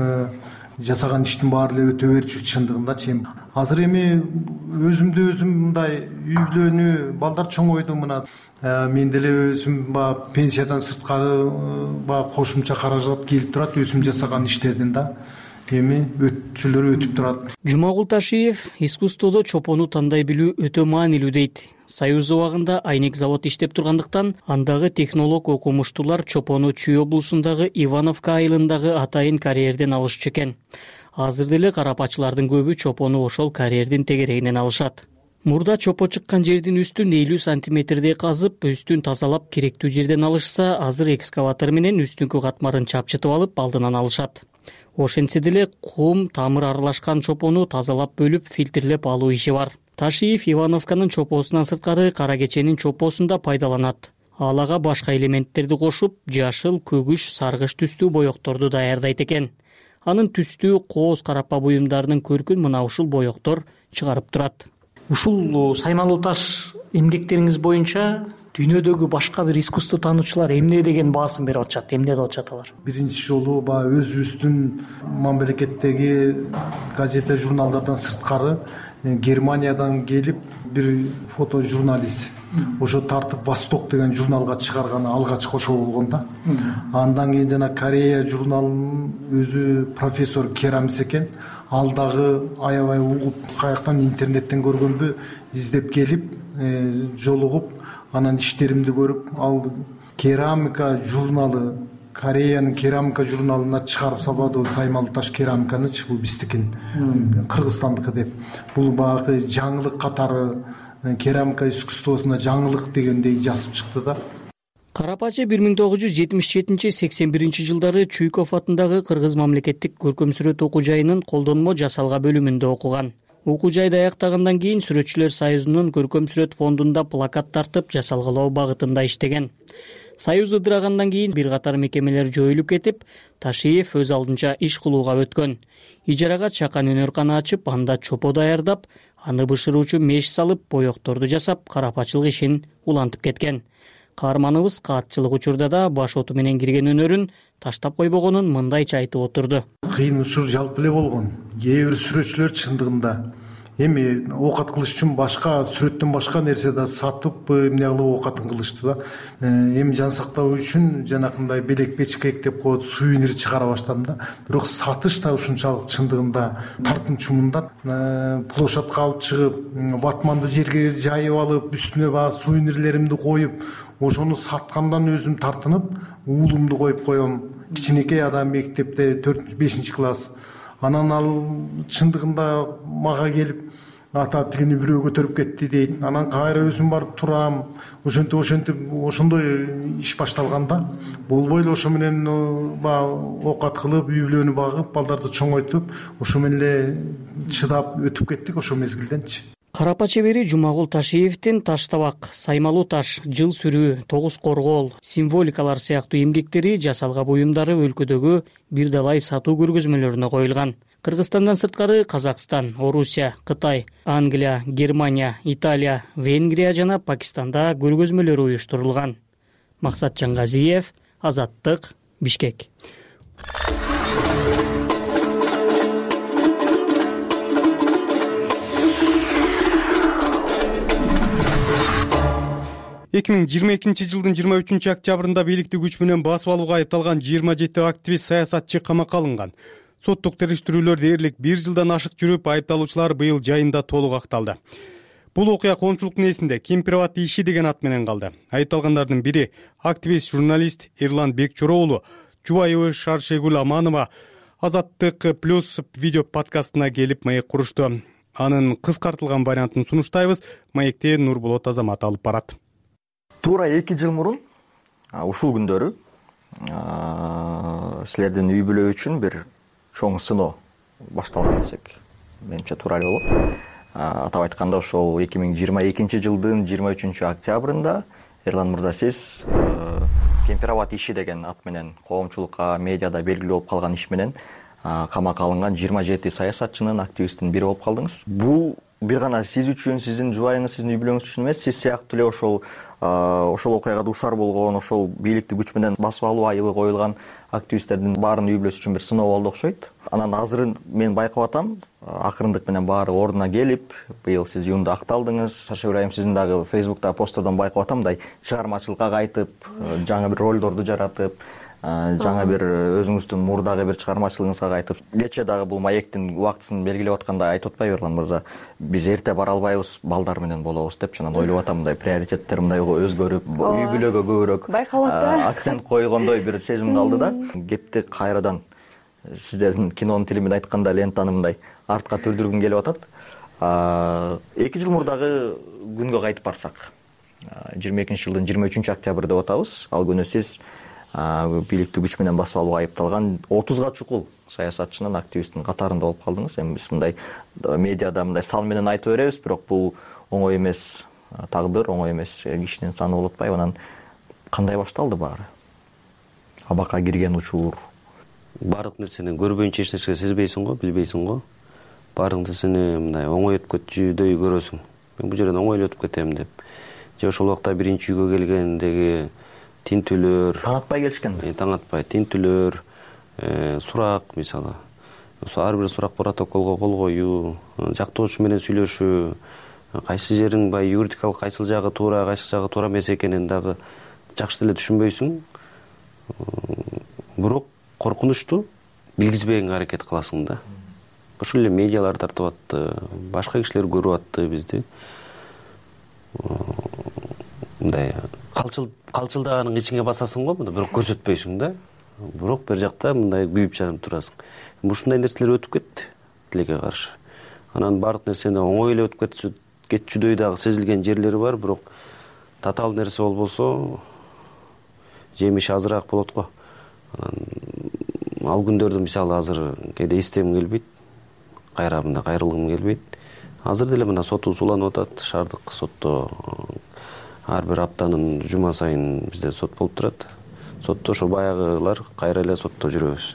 жасаган иштин баары эле өтө берчү чындыгындачы. Азыр эми өзүмдү өзүм мындай үйлөнүү, балдар чоңойду мына. Мен деле өзүм ба пенсиядан сырткары ба кошумча каражат келип турат өзүм жасаган иштердин да. эми өтчүлөр өтүп турат. Жумагул Ташиев искусстводо чопону тандай билүү өтө маанилүү дейт. Союз убагында айнек завод иштеп тургандыктан андагы технолог окумуштуулар чопону Чүй облусундагы Ивановка айылындагы атайын карьерден алышчу экен. Азыр деле карапачылардын көбү чопону ошол карьердин тегерегинен алышат. Мурда чопо чыккан жердин үстүн элүү сантиметрдей казып, үстүн тазалап керектүү жерден алышса, азыр экскаватор менен үстүнкү катмарын чапчытып алып алдынан алышат. Ошентсе деле кум, тамыр аралашкан чопону тазалап бөлүп, фильтрлеп алуу иши бар. Ташиев Ивановканын чопосунан сырткары Кара Кеченин чопосунда пайдаланат. Ал ага башка элементтерди кошуп, жашыл, көгүш, саргыч түстүү боекторду даярдайт экен. Анын түстүү кооз карапа буюмдарынын көркүн мына ушул боектор чыгарып турат. Ушул саймалуу таш эмгектериңиз боюнча дүйнөдөгү башка бир искусство таануучулар эмне деген баасын берип атышат, эмне деп атышат алар? Биринчи жолу баягы өзүбүздүн мамлекеттеги газета журналдардан сырткары Германиядан келип бир фото журналист ошо тартып Восток деген журналга чыгарганы алгачкы ошо болгон да. Андан кийин жана Корея журналынын өзү профессор Керамис экен. Ал дагы аябай угуп каяктан интернеттен көргөнбү издеп келип, жолугуп, анан иштеримди көрүп, ал керамика журналы, Кореянын керамика журналына чыгарып салбады саймалуу таш керамиканычы, бул биздикин, Кыргызстандыкы деп. Бул баягы жаңылык катары керамика искусствосуна жаңылык дегендей жазып чыкты да. Карапачы бир миң тогуз жүз жетимиш жетинчи — сексен биринчи жылдары Чуйков атындагы Кыргыз мамлекеттик көркөм сүрөт окуу жайынын колдонмо жасалга бөлүмүндө окуган. Окуу жайды аяктагандан кийин Сүрөтчүлөр союзунун көркөм сүрөт фондунда плакат тартып жасалгалоо багытында иштеген. Союз ыдырагандан кийин бир катар мекемелер жоюлуп кетип, Ташиев өз алдынча иш кылууга өткөн. Ижарага чакан өнөркана ачып, анда чопо даярдап, аны бышыруучу меш салып, боекторду жасап, карапачылык ишин улантып кеткен. Каарманыбыз каатчылык учурда да баш оту менен кирген өнөрүн таштап койбогонун мындайча айтып отурду. Кыйын учур жалпы эле болгон. Кээ бир сүрөтчүлөр чындыгында эми оокат кылыш үчүн башка сүрөттөн башка нерсе да сатып эмне кылып оокатын кылышты да. Эми жан сактоо үчүн жанакындай белек печкек деп коет, сувенир чыгара баштадым да. Бирок сатыш да ушунчалык чындыгында тартынчу мындан площадка алып чыгып, ватманды жерге жайып алып, үстүнө баягы сувенирлеримди коюп, ошону саткандан өзүм тартынып, уулумду коюп коем. Кичинекей адам мектепте төртүнчү бешинчи класс. Анан ал чындыгында мага келип, ата тигини бирөө көтөрүп кетти дейт. Анан кайра өзүм барып турам. Ошентип ошентип ошондой иш башталганда, болбой эле ошо менен баягы оокат кылып, үй бүлөнү багып, балдарды чоңойтуп, ошо менен эле чыдап өтүп кеттик ошо мезгилденчи. Карапа чебери Жумагул Ташиевдин Таштабак, Саймалуу таш, Жыл сүрүү, Тогуз коргоол, символикалар сыяктуу эмгектери жасалга буюмдары өлкөдөгү бир далай сатуу көргөзмөлөрүнө коюлган. Кыргызстандан сырткары Казакстан, Орусия, Кытай, Англия, Германия, Италия, Венгрия жана Пакистанда көргөзмөлөр уюштурулган. Максат Жангазиев, Азаттык, Бишкек. эки миң жыйырма экинчи жылдын жыйырма үчүнчү октябрында бийликти күч менен басып алууга айыпталган жыйырма жети активист саясатчы камакка алынган. Соттук териштирүүлөр дээрлик бир жылдан ашык жүрүп, айыпталуучулар быйыл жайында толук акталды. Бул окуя коомчулуктун эсинде Кемпирабад иши деген ат менен калды. Айыпталгандардын бири активист журналист Эрлан Бекчора уулу, жубайыбы Шаршегүл Аманова Азаттык плюс видео подкастына келип маек курушту. Анын кыскартылган вариантын сунуштайбыз. Маекти Нурболот Азамат алып барат. Туура эки жыл мурун ушул күндөрү силердин үй бүлө үчүн бир чоң сыноо башталган десек менимче туура эле болот. Атап айтканда ошол эки миң жыйырма экинчи жылдын жыйырма үчүнчү октябрында Эрлан мырза сиз Кемпирабад иши деген ат менен коомчулукка медиада белгилүү болуп калган иш менен камакка алынган жыйырма жети саясатчынын, активисттин бири болуп калдыңыз. Бул бир гана сиз үчүн, сиздин жубайыңыз, сиздин үй бүлөңүз үчүн эмес, сиз сыяктуу эле ошол ошол окуяга дуушар болгон, ошол бийликти күч менен басып алуу айыбы коюлган активисттердин баарынын үй бүлөсү үчүн бир сыноо болду окшойт. Анан азыр мен байкап атам, акырындык менен баары ордуна келип, быйыл сиз июнда акталдыңыз. Шаршегүл айым, сиздин дагы Facebook'та посттордон байкап атам, мындай чыгармачылыкка кайтып, жаңы бир ролдорду жаратып, жаңа бир өзүңүздүн мурдагы бир чыгармачылыгыңызга кайтып, кечээ дагы бул маектин убактысын белгилеп атканда айтып атпайбы Эрлан мырза, биз эрте бара албайбыз, балдар менен болобуз депчи. Анан ойлоп атам, мындай приоритеттер мындай өзгөрүп, үй бүлөгө көбүрөөк байкалат да, акцент койгондой бир сезим калды да. Кепти кайрадан сиздердин кинонун тили менен айтканда лентаны мындай артка түрдүргүм келип атат. эки жыл мурдагы күнгө кайтып барсак, жыйырма экинчи жылдын жыйырма үчүнчү октябрь деп атабыз. Ал күнү сиз бийликти күч менен басып алууга айыпталган отузга чукул саясатчынын, активисттин катарында болуп калдыңыз. Эми биз мындай медиада мындай сан менен айтып беребиз, бирок бул оңой эмес тагдыр, оңой эмес кишинин саны болуп атпайбы. Анан кандай башталды баары? Абакка кирген учур. Баардык нерсени көрбөйүнчө эч нерсе сезбейсиң го, билбейсиң го. Баардык нерсени мындай оңой өтүп кетчүдөй көрөсүң. Мен бул жерден оңой эле өтүп кетем деп. Же ошол убакта биринчи үйгө келгендеги тинтүүлөр, таң атпай келишкен. Таң атпай, тинтүүлөр, сурак мисалы. Ошо ар бир сурак протоколго кол коюу, жактоочу менен сүйлөшүү, кайсы жериң бай юридикалык кайсыл жагы туура, кайсы жагы туура эмес экенин дагы жакшы эле түшүнбөйсүң. Бирок коркунучту билгизбегенге аракет кыласың да. Ошол эле медиалар тартып атты, башка кишилер көрүп атты бизди. Мындай калчыл калчылдаганын ичиңе басасың го, бирок көрсөтпөйсүң да. Бирок бир жакта мындай күйүп жанып турасың. Ушундай нерселер өтүп кетти тилекке каршы. Анан баардык нерсени оңой эле өтүп кетчүдөй дагы сезилген жерлери бар, бирок татаал нерсе болбосо жемиши азыраак болот го. Анан ал күндөрдү мисалы азыр кээде эстегим келбейт. Кайра мындай кайрылгым келбейт. Азыр деле мына сотубуз уланып атат. Шаардык сотто ар бир аптанын жума сайын бизде сот болуп турат. Сотто ошо баягылар кайра эле сотто жүрөбүз.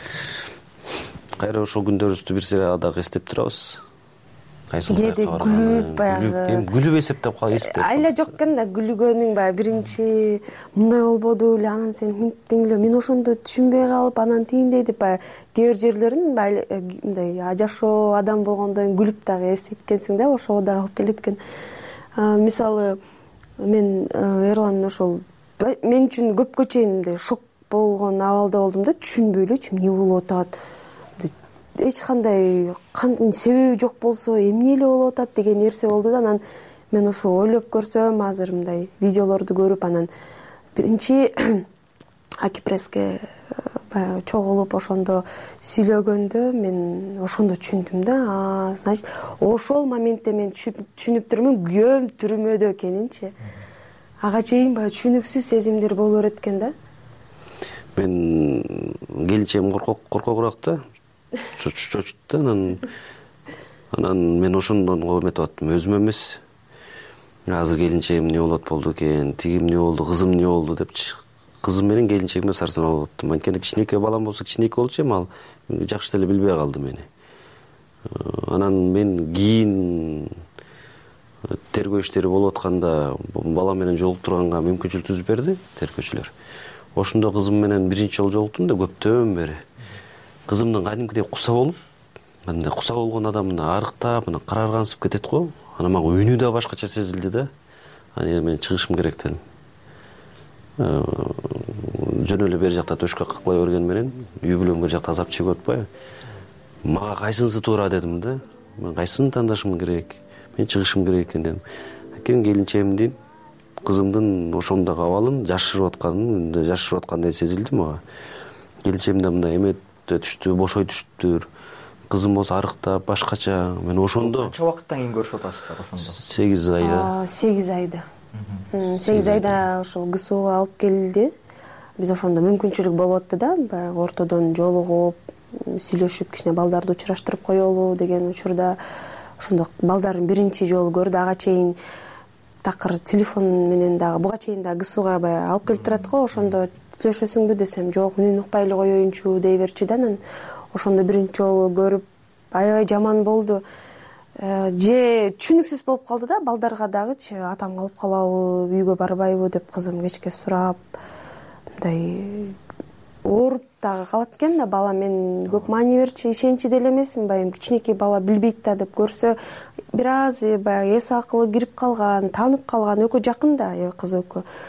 Кайра ошол күндөрүбүздү бир сыйра дагы эстеп турабыз. Кээде күлүп баягы күлүп эсептеп калып айла жок экен да, күлгөнүң баягы биринчи мындай болбоду эле, анан сен минттең эле мен ошондо түшүнбөй калып, анан тигиндей деп баягы кээ бир жерлерин мындай жашоо адам болгондон кийин күлүп дагы эсеткенсиң да, ошого дагы алып келет экен. Мисалы мен Эрлан ошол мен үчүн көпкө чейин мындай шок болгон абалда болдум да, түшүнбөй элечи эмне болуп атат. Эч кандай себеби жок болсо эмне эле болуп атат деген нерсе болду да. Анан мен ошо ойлоп көрсөм, азыр мындай видеолорду көрүп, анан биринчи Аки пресске баягы чогулуп ошондо сүйлөгөндө мен ошондо түшүндүм да. Значит, ошол моментте мен түшүнүп турмун күйөөм түрмөдө экенинчи. Ага чейин баягы түшүнүксүз сезимдер боло берет экен да. Мен келинчегим коркок коркогураак да. Чочут да. Анан анан мен ошондон эметип аттым, өзүм эмес. Азыр келинчегим эмне болот болду экен, тиги эмне болду, кызым эмне болду депчи. Кызым менен келинчегиме сарсанаа болуп аттым. Анткени кичинекей балам болсо кичинекей болчу эми, ал жакшы деле билбей калды мени. Анан мен кийин тергөө иштери болуп атканда бала менен жолуктурганга мүмкүнчүлүк түзүп берди тергөөчүлөр. Ошондо кызым менен биринчи жолу жолуктум да, көптөн бери. Кызымдын кадимкидей куса болуп, мындай куса болгон адам мына арыктап, мына караргансып кетет го. Анан мага үнү да башкача сезилди да. Анан мен чыгышым керек дедим. Жөн эле бер жакта төшкө каклай берген менен үй бүлөм бир жакта азап чегип атпайбы? Мага кайсынысы туура дедим да. Мен кайсысын тандашым керек? Мен чыгышым керек экен дедим. Анткени келинчегимдин, кызымдын ошондогу абалын жашырып атканын, жашырып аткандай сезилди мага. Келинчегим да мындай эметти түштү, бошой түштүр. Кызым болсо арыктап, башкача. Мен ошондо канча убакыттан кийин көрүшүп атасыздар ошондо? сегиз айда. сегиз айда. сегиз айда ошол ГСУга алып келди. Биз ошондо мүмкүнчүлүк болуп атты да, баягы ортодон жолугуп, сүйлөшүп, кичине балдарды учураштырып коелу деген учурда ошондо балдарын биринчи жолу көрдү. Ага чейин такыр телефон менен дагы, буга чейин дагы ГСУга баягы алып келип турат го. Ошондо сүйлөшөсүңбү десем, жок, үнүн укпай эле коеюнчу дей берчи да. Анан ошондо биринчи жолу көрүп аябай жаман болду. Же түшүнүксүз болуп калды да, балдарга дагычы, атам калып калабы, үйгө барбайбы деп кызым кечке сурап, мындай ооруп дагы калат экен да бала. Мен көп маани берчи, ишенчи деле эмесмин, баягы кичинекей бала билбейт да деп көрсө, бир аз баягы эс акылы кирип калган, таанып калган, экөө жакын да кыз экөө.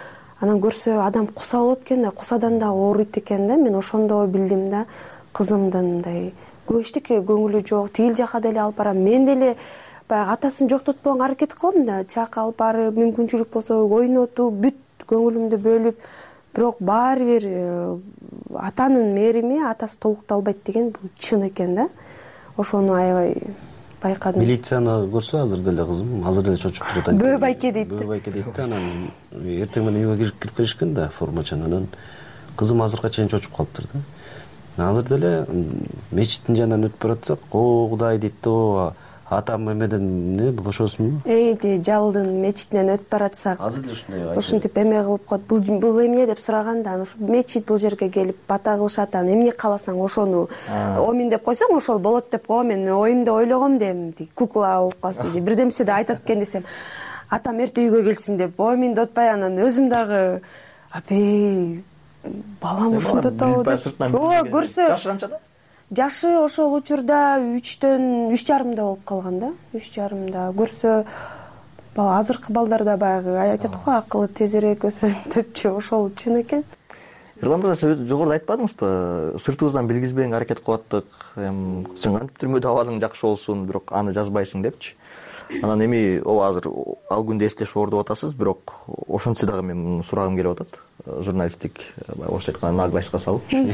анан көрсө адам куса болот экен да, кусадан да ооруйт экен да. Мен ошондо билдим да, кызымдын мындай көп эчтеке көңүлү жок, тигил жака деле алып барам. Мен деле баягы атасын жоктотпогонго аракет кылам да, тияка алып барып, мүмкүнчүлүк болсо ойнотуп, бүт көңүлүмдү бөлүп, бирок баары бир атанын мээрими атасы толукталбайт деген бул чын экен да. Ошону аябай байкадым. Милицияны көрсө азыр деле кызым, азыр деле чочуп турат. Бөө байке дейт. Бөө байке дейт да, анан эртең менен үйгө кирип келишкен да, формачан. Анан кызым азыркыга чейин чочуп калыптыр да. Азыр деле мечиттин жанынан өтүп баратсак, о Кудай дейт да, атам эмеден не бошосунбу? Эйди жалдын мечитинен өтүп баратсак. Азыр деле ушундай. Ушинтип эме кылып коет. Бул бул эмне деп сураганда, анан ушу мечит бул жерге келип бата кылышат, анан эмне кааласаң ошону омин деп койсоң ошол болот деп койгом. Мен оюмда ойлогом дем, кукла болуп калсын же бир нерсе да айтат экен десем, атам эрте үйгө келсин деп оминди отпай, анан өзүм дагы апей балам ушунда табы деп. Ооба көрсө жашы канчада? Жашы ошол учурда үчтөн үч жарымда болуп калган да. үч жарымда көрсө бала азыркы балдарда баягы айтат го, акылы тезирээк өсөт депчи, ошол чын экен. Эрлан мырза, сиз жогоруда айтпадыңызбы? Сыртыбыздан билгизбегенге аракет кылаттык. Эми сен кантип түрмөдө абалың жакшы болсун, бирок аны жазбайсың депчи. Анан эми ооба азыр ал күндү эстешип ордуп атасыз, бирок ошентсе дагы мен сурагым келип атат. Журналисттик орусча айтканда наглостька салып.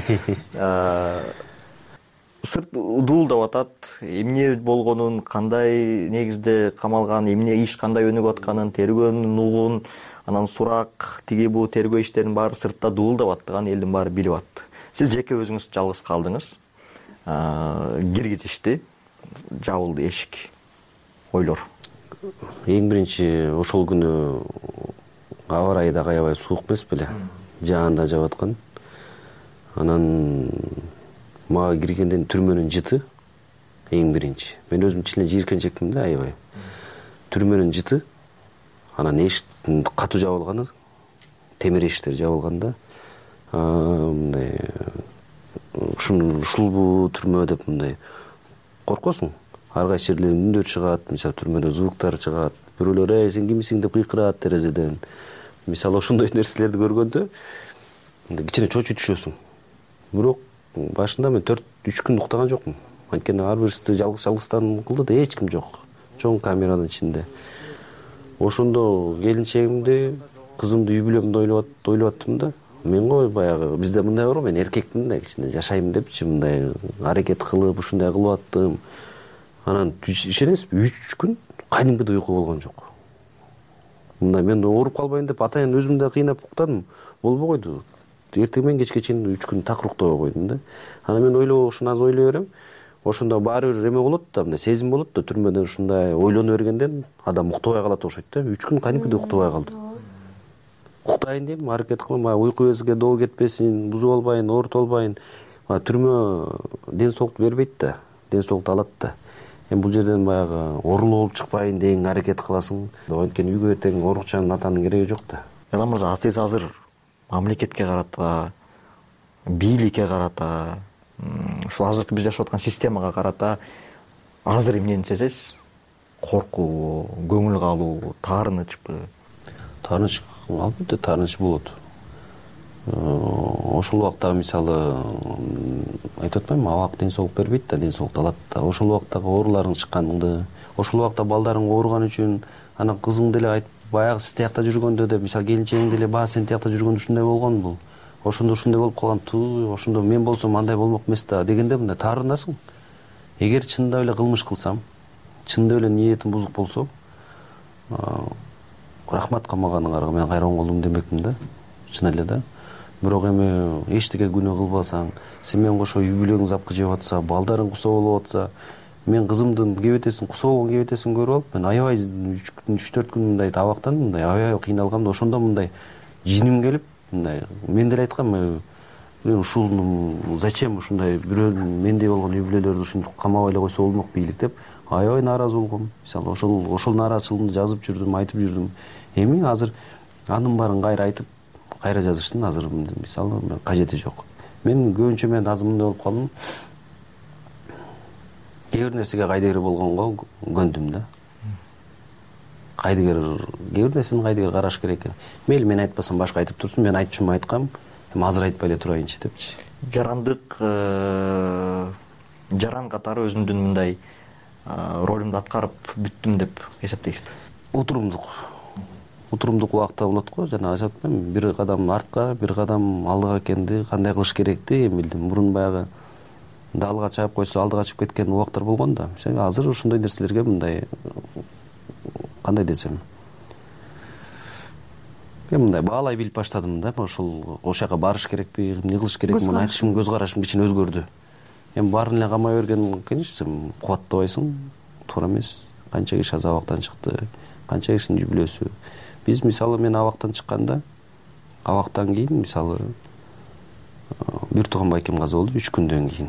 Сырт дуулдап атат, эмне болгонун, кандай негизде камалган, эмне иш кандай өнүгүп атканын, тергөөнүн угун, анан сурак, тиги бу тергөө иштеринин баары сыртта дуулдап аттыган элдин баары билип атты. Сиз жеке өзүңүз жалгыз калдыңыз. Киргизишти, жабылды эшик. Ойлор. Эң биринчи ошол күнү аба ырайы да аябай суук эмес беле? Жаанда жаап аткан. Анан мага киргенден түрмөнүн жыты эң биринчи. Мен өзүм кичине жийиркенчекмин да аябай. Түрмөнүн жыты, анан эшиктин катуу жабылганы, темир эшиктер жабылганда, мындай ушулбу түрмө деп мындай коркосуң. Ар кайсы жерлерден үндөр чыгат, мисалы түрмөдө звуктар чыгат. Бирөөлөр "Эй, сен кимсиң" деп кыйкырат терезеден. Мисалы ошондой нерселерди көргөндө кичине чочуй түшөсүң. Бирок башында мен төрт үч күн уктаган жокмун. Анткени ар бирибизди жалгыз жалгыздан кылды да, эч ким жок. Чоң камеранын ичинде. Ошондо келинчегимди, кызымды үй бүлөмдү ойлоп ойлоп аттым да. Мен го баягы бизде мындай бар го, мен эркекмин да, кичине жашайм депчи мындай аракет кылып, ушундай кылып аттым. Анан ишенесизби, үч күн кадимкидей уйку болгон жок. Мындай мен ооруп калбайын деп атайын өзүмдү кыйнап уктадым. Болбой койду. Эртең менен кечке чейин үч күн так уктабай койдум да. Анан мен ойлоо, ушуну аз ойлой берем. Ошондо баары бир эме болот да, мындай сезим болот да, түрмөдө ушундай ойлоно бергенден адам уктабай калат окшойт да. үч күн кадимкидей уктабай калдым. Уктайын дейм, аракет кылам, уйку безге доо кетпесин, бузуп албайын, оорутуп албайын. Түрмө ден соолукту бербейт да, ден соолукту алат да. Эми бул жерден баягы оорулуу болуп чыкпайын деген аракет кыласың. Анткени үйгө эртең орукчанын атанын кереги жок да. Эрлан мырза, сиз азыр мамлекетке карата, бийликке карата, ушул азыркы биз жашап аткан системага карата азыр эмнени сезесиз? Коркуу, көңүл калуу, таарынычпы? Таарыныч, албетте таарыныч болот. Ошол убакта мисалы айтып атпаймынбы, абак ден соолук бербейт да, ден соолукту алат да. Ошол убактагы ооруларың чыкканыңды, ошол убакта балдарың ооруган үчүн, анан кызың деле айтып, баягы сиз тиякта жүргөндө деп, мисалы келинчегиң деле баа сен тиякта жүргөндө ушундай болгон бул. Ошондо ушундай болуп калган, туу, ошондо мен болсом андай болмок эмес да дегенде мындай таарынасың. Эгер чындап эле кылмыш кылсам, чындап эле ниетим бузук болсо, рахмат камаганыңарга мен кайра оңголдум демекмин да. Чын эле да. Бирок эми эчтеке күнөө кылбасаң, сен менен кошо үй бүлөгүң запкы жеп атса, балдарың кусо болуп атса, мен кызымдын кебетесин, кусо болгон кебетесин көрүп алып, мен аябай үч төрт күн мындай табактан мындай аябай кыйналгам да, ошондо мындай жиним келип, мындай мен деле айткам, ушул зачем ушундай бирөө мендей болгон үй бүлөлөрдү ушинтип камабай эле койсо болмок бийлик деп аябай нааразы болгом. Мисалы ошол ошол нааразычылыгымды жазып жүрдүм, айтып жүрдүм. Эми азыр анын баарын кайра айтып, кайра жазыштын азыр мисалы кажети жок. Мен көбүнчө мен азыр мындай болуп калдым. Кээ бир нерсеге кайдыгер болгонго көндүм да. кайдыгер кээ бир нерсени кайдыгер караш керек экен. Мейли мен айтпасам башка айтып турсун, мен айтчумун айткам, эми азыр айтпай эле турайынчы депчи. Жарандык жаран катары өзүмдүн мындай ролумду аткарып бүттүм деп эсептейсизби? Отурумдук. Отурумдук убакта болот го, жана айтып атпаймынбы, бир кадам артка, бир кадам алдыга экенди, кандай кылыш керекти эми билдим. Мурун баягы далга чаап койсо алдыга чыгып кеткен убактар болгон да. Азыр ошондой нерселерге мындай кандай десем, мен мындай баалай билип баштадым да. Ошол ошол жака барыш керекпи, эмне кылыш керек, муну айтышым, көз карашым кичине өзгөрдү. Эми баарын эле камай берген, конечно, кубаттабайсың, туура эмес. Канча киши аз абактан чыкты, канча кишинин жүйбүлөсү. Биз мисалы мен абактан чыкканда, абактан кийин мисалы бир тууган байкем каза болду үч күндөн кийин.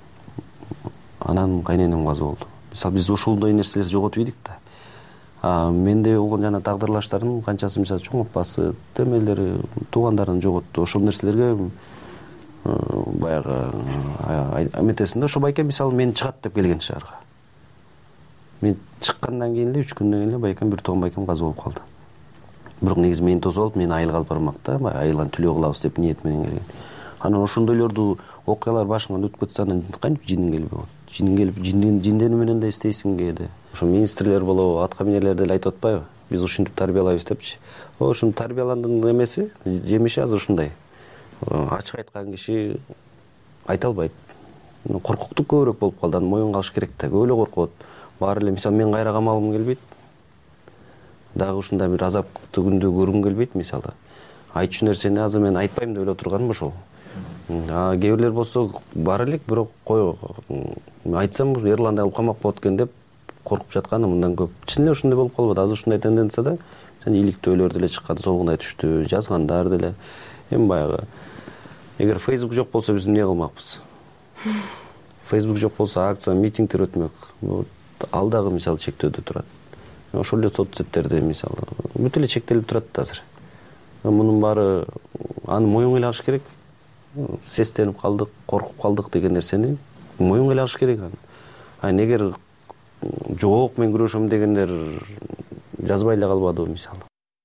Анан кайненем каза болду. Мисалы биз ошондой нерселерди жоготуп идик да. А менде болгон жана тагдырлаштардын канчасы мисалы чоң апасы, темелери, туугандарын жоготту. Ошол нерселерге баягы эметесинде ошо байкем мисалы мен чыгат деп келген шаарга. Мен чыккандан кийин эле үч күндөн кийин эле байкем бир тууган байкем каза болуп калды. Бирок негизи мени тосуп алып, мени айылга алып бармак да, айылдан түлөө кылабыз деп ниет менен келген. Анан ошондойлорду окуялар башыңан өтүп кетсе анан кантип жиниң келбей болот? Жиниң келип, жинденүү менен да эстейсиң кээде. Ошо министрлер болобу, атка минерлер деле айтып атпайбы? Биз ушинтип тарбиялайбыз депчи. Ошону тарбияландын эмеси, жемиши азыр ушундай. Ачык айткан киши айта албайт. Коркуктук көбүрөөк болуп калды, аны моюнга алыш керек да. Көп эле коркот. Баары эле мисалы мен кайра камалгым келбейт. Дагы ушундай бир азаптуу күндү көргүм келбейт мисалы. Айтчу нерсени азыр мен айтпайм деп эле отурганым ошол. А кээ бирлер болсо бар элек, бирок кой айтсам Эрландай алып камак болот экен деп коркуп жатканы мындан көп. Чын эле ошондой болуп калбады. Азыр ушундай тенденция да. Жана иликтөөлөр деле чыккан, солгундай түштү, жазгандар деле. Эми баягы эгер Facebook жок болсо биз эмне кылмакпыз? Facebook жок болсо акция, митингдер өтмөк. Ал дагы мисалы чектөөдө турат. Ошол эле соцсеттерде мисалы бүт эле чектелип турат да азыр. Мунун баары аны моюнга эле алыш керек. Сестенип калдык, коркуп калдык деген нерсени моюнга эле алыш керек. А эгер жок мен күрөшөм дегендер жазбай эле калбадыбы мисалы.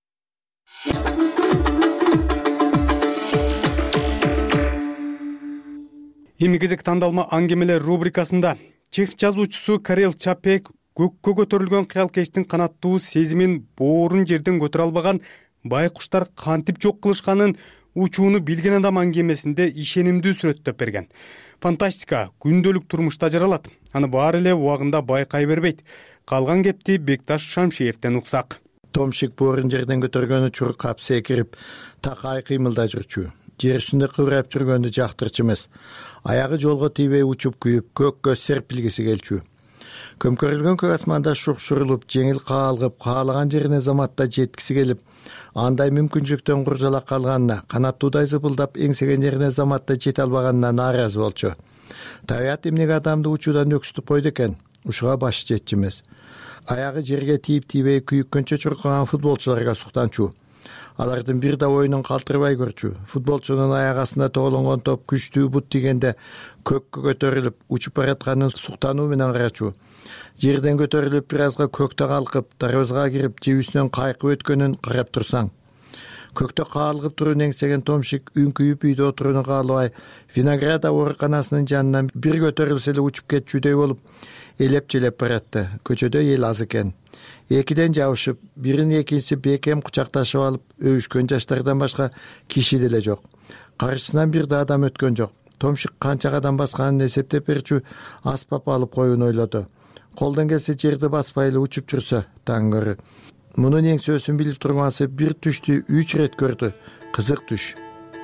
Эми кезек тандалма аңгемелер рубрикасында чех жазуучусу Карел Чапек көккө көтөрүлгөн кыялкечтин канаттуу сезимин боорун жерден көтөрө албаган байкуштар кантип жок кылышканын учууну билген адам аңгемесинде ишенимдүү сүрөттөп берген. Фантастика күндөлүк турмушта жаралат. Аны баары эле убагында байкай бербейт. Калган кепти Бекташ Шамшиевден уксак. Томшик боорун жерден көтөргөнү чуркап секирип, такай кыймылдай жүрчү. Жер үстүндө кыбырайып жүргөндү жактырчу эмес. Аягы жолго тийбей учуп күйүп, көккө серпилгиси келчү. Көмкөрүлгөн көк асманда шуршурулуп, жеңил каалгып, каалаган жерине заматта жеткиси келип, андай мүмкүнчүлүктөн куржалак калганына, канаттуудай зыпылдап эңсеген жерине заматта жете албаганына нааразы болчу. Табият эмнеге адамды учуудан өксүтүп койду экен? Ушуга башы жетчү эмес. Аягы жерге тийип-тийбей күйүккөнчө чуркаган футболчуларга суктанчу. Алардын бир да оюнун калтырбай көрчү. Футболчунун аяк астында тоголонгон топ күчтүү бут тийгенде көккө көтөрүлүп, учуп баратканын суктануу менен карачу. Жерден көтөрүлүп, бир азга көктө калкып, дарбазга кирип, жебүсүнөн кайкып өткөнүн карап турсаң. Көктө каалгып турууну эңсеген Томшик үңкүйүп үйдө отурууну каалабай, Винограда ооруканасынын жанынан бир көтөрүлсө эле учуп кетчүдөй болуп, элеп-желеп баратты. Көчөдө эл аз экен. Экиден жабышып, бирин экинчиси бекем кучакташып алып, өбүшкөн жаштардан башка киши деле жок. Каршысынан бир да адам өткөн жок. Томшик канча кадам басканын эсептеп берчү, аспап алып коюуну ойлоду. Колдон келсе жерди баспай эле учуп жүрсө, таң көрү. Мунун эңсөөсүн билип тургансы бир түштү үч рет көрдү. Кызык түш.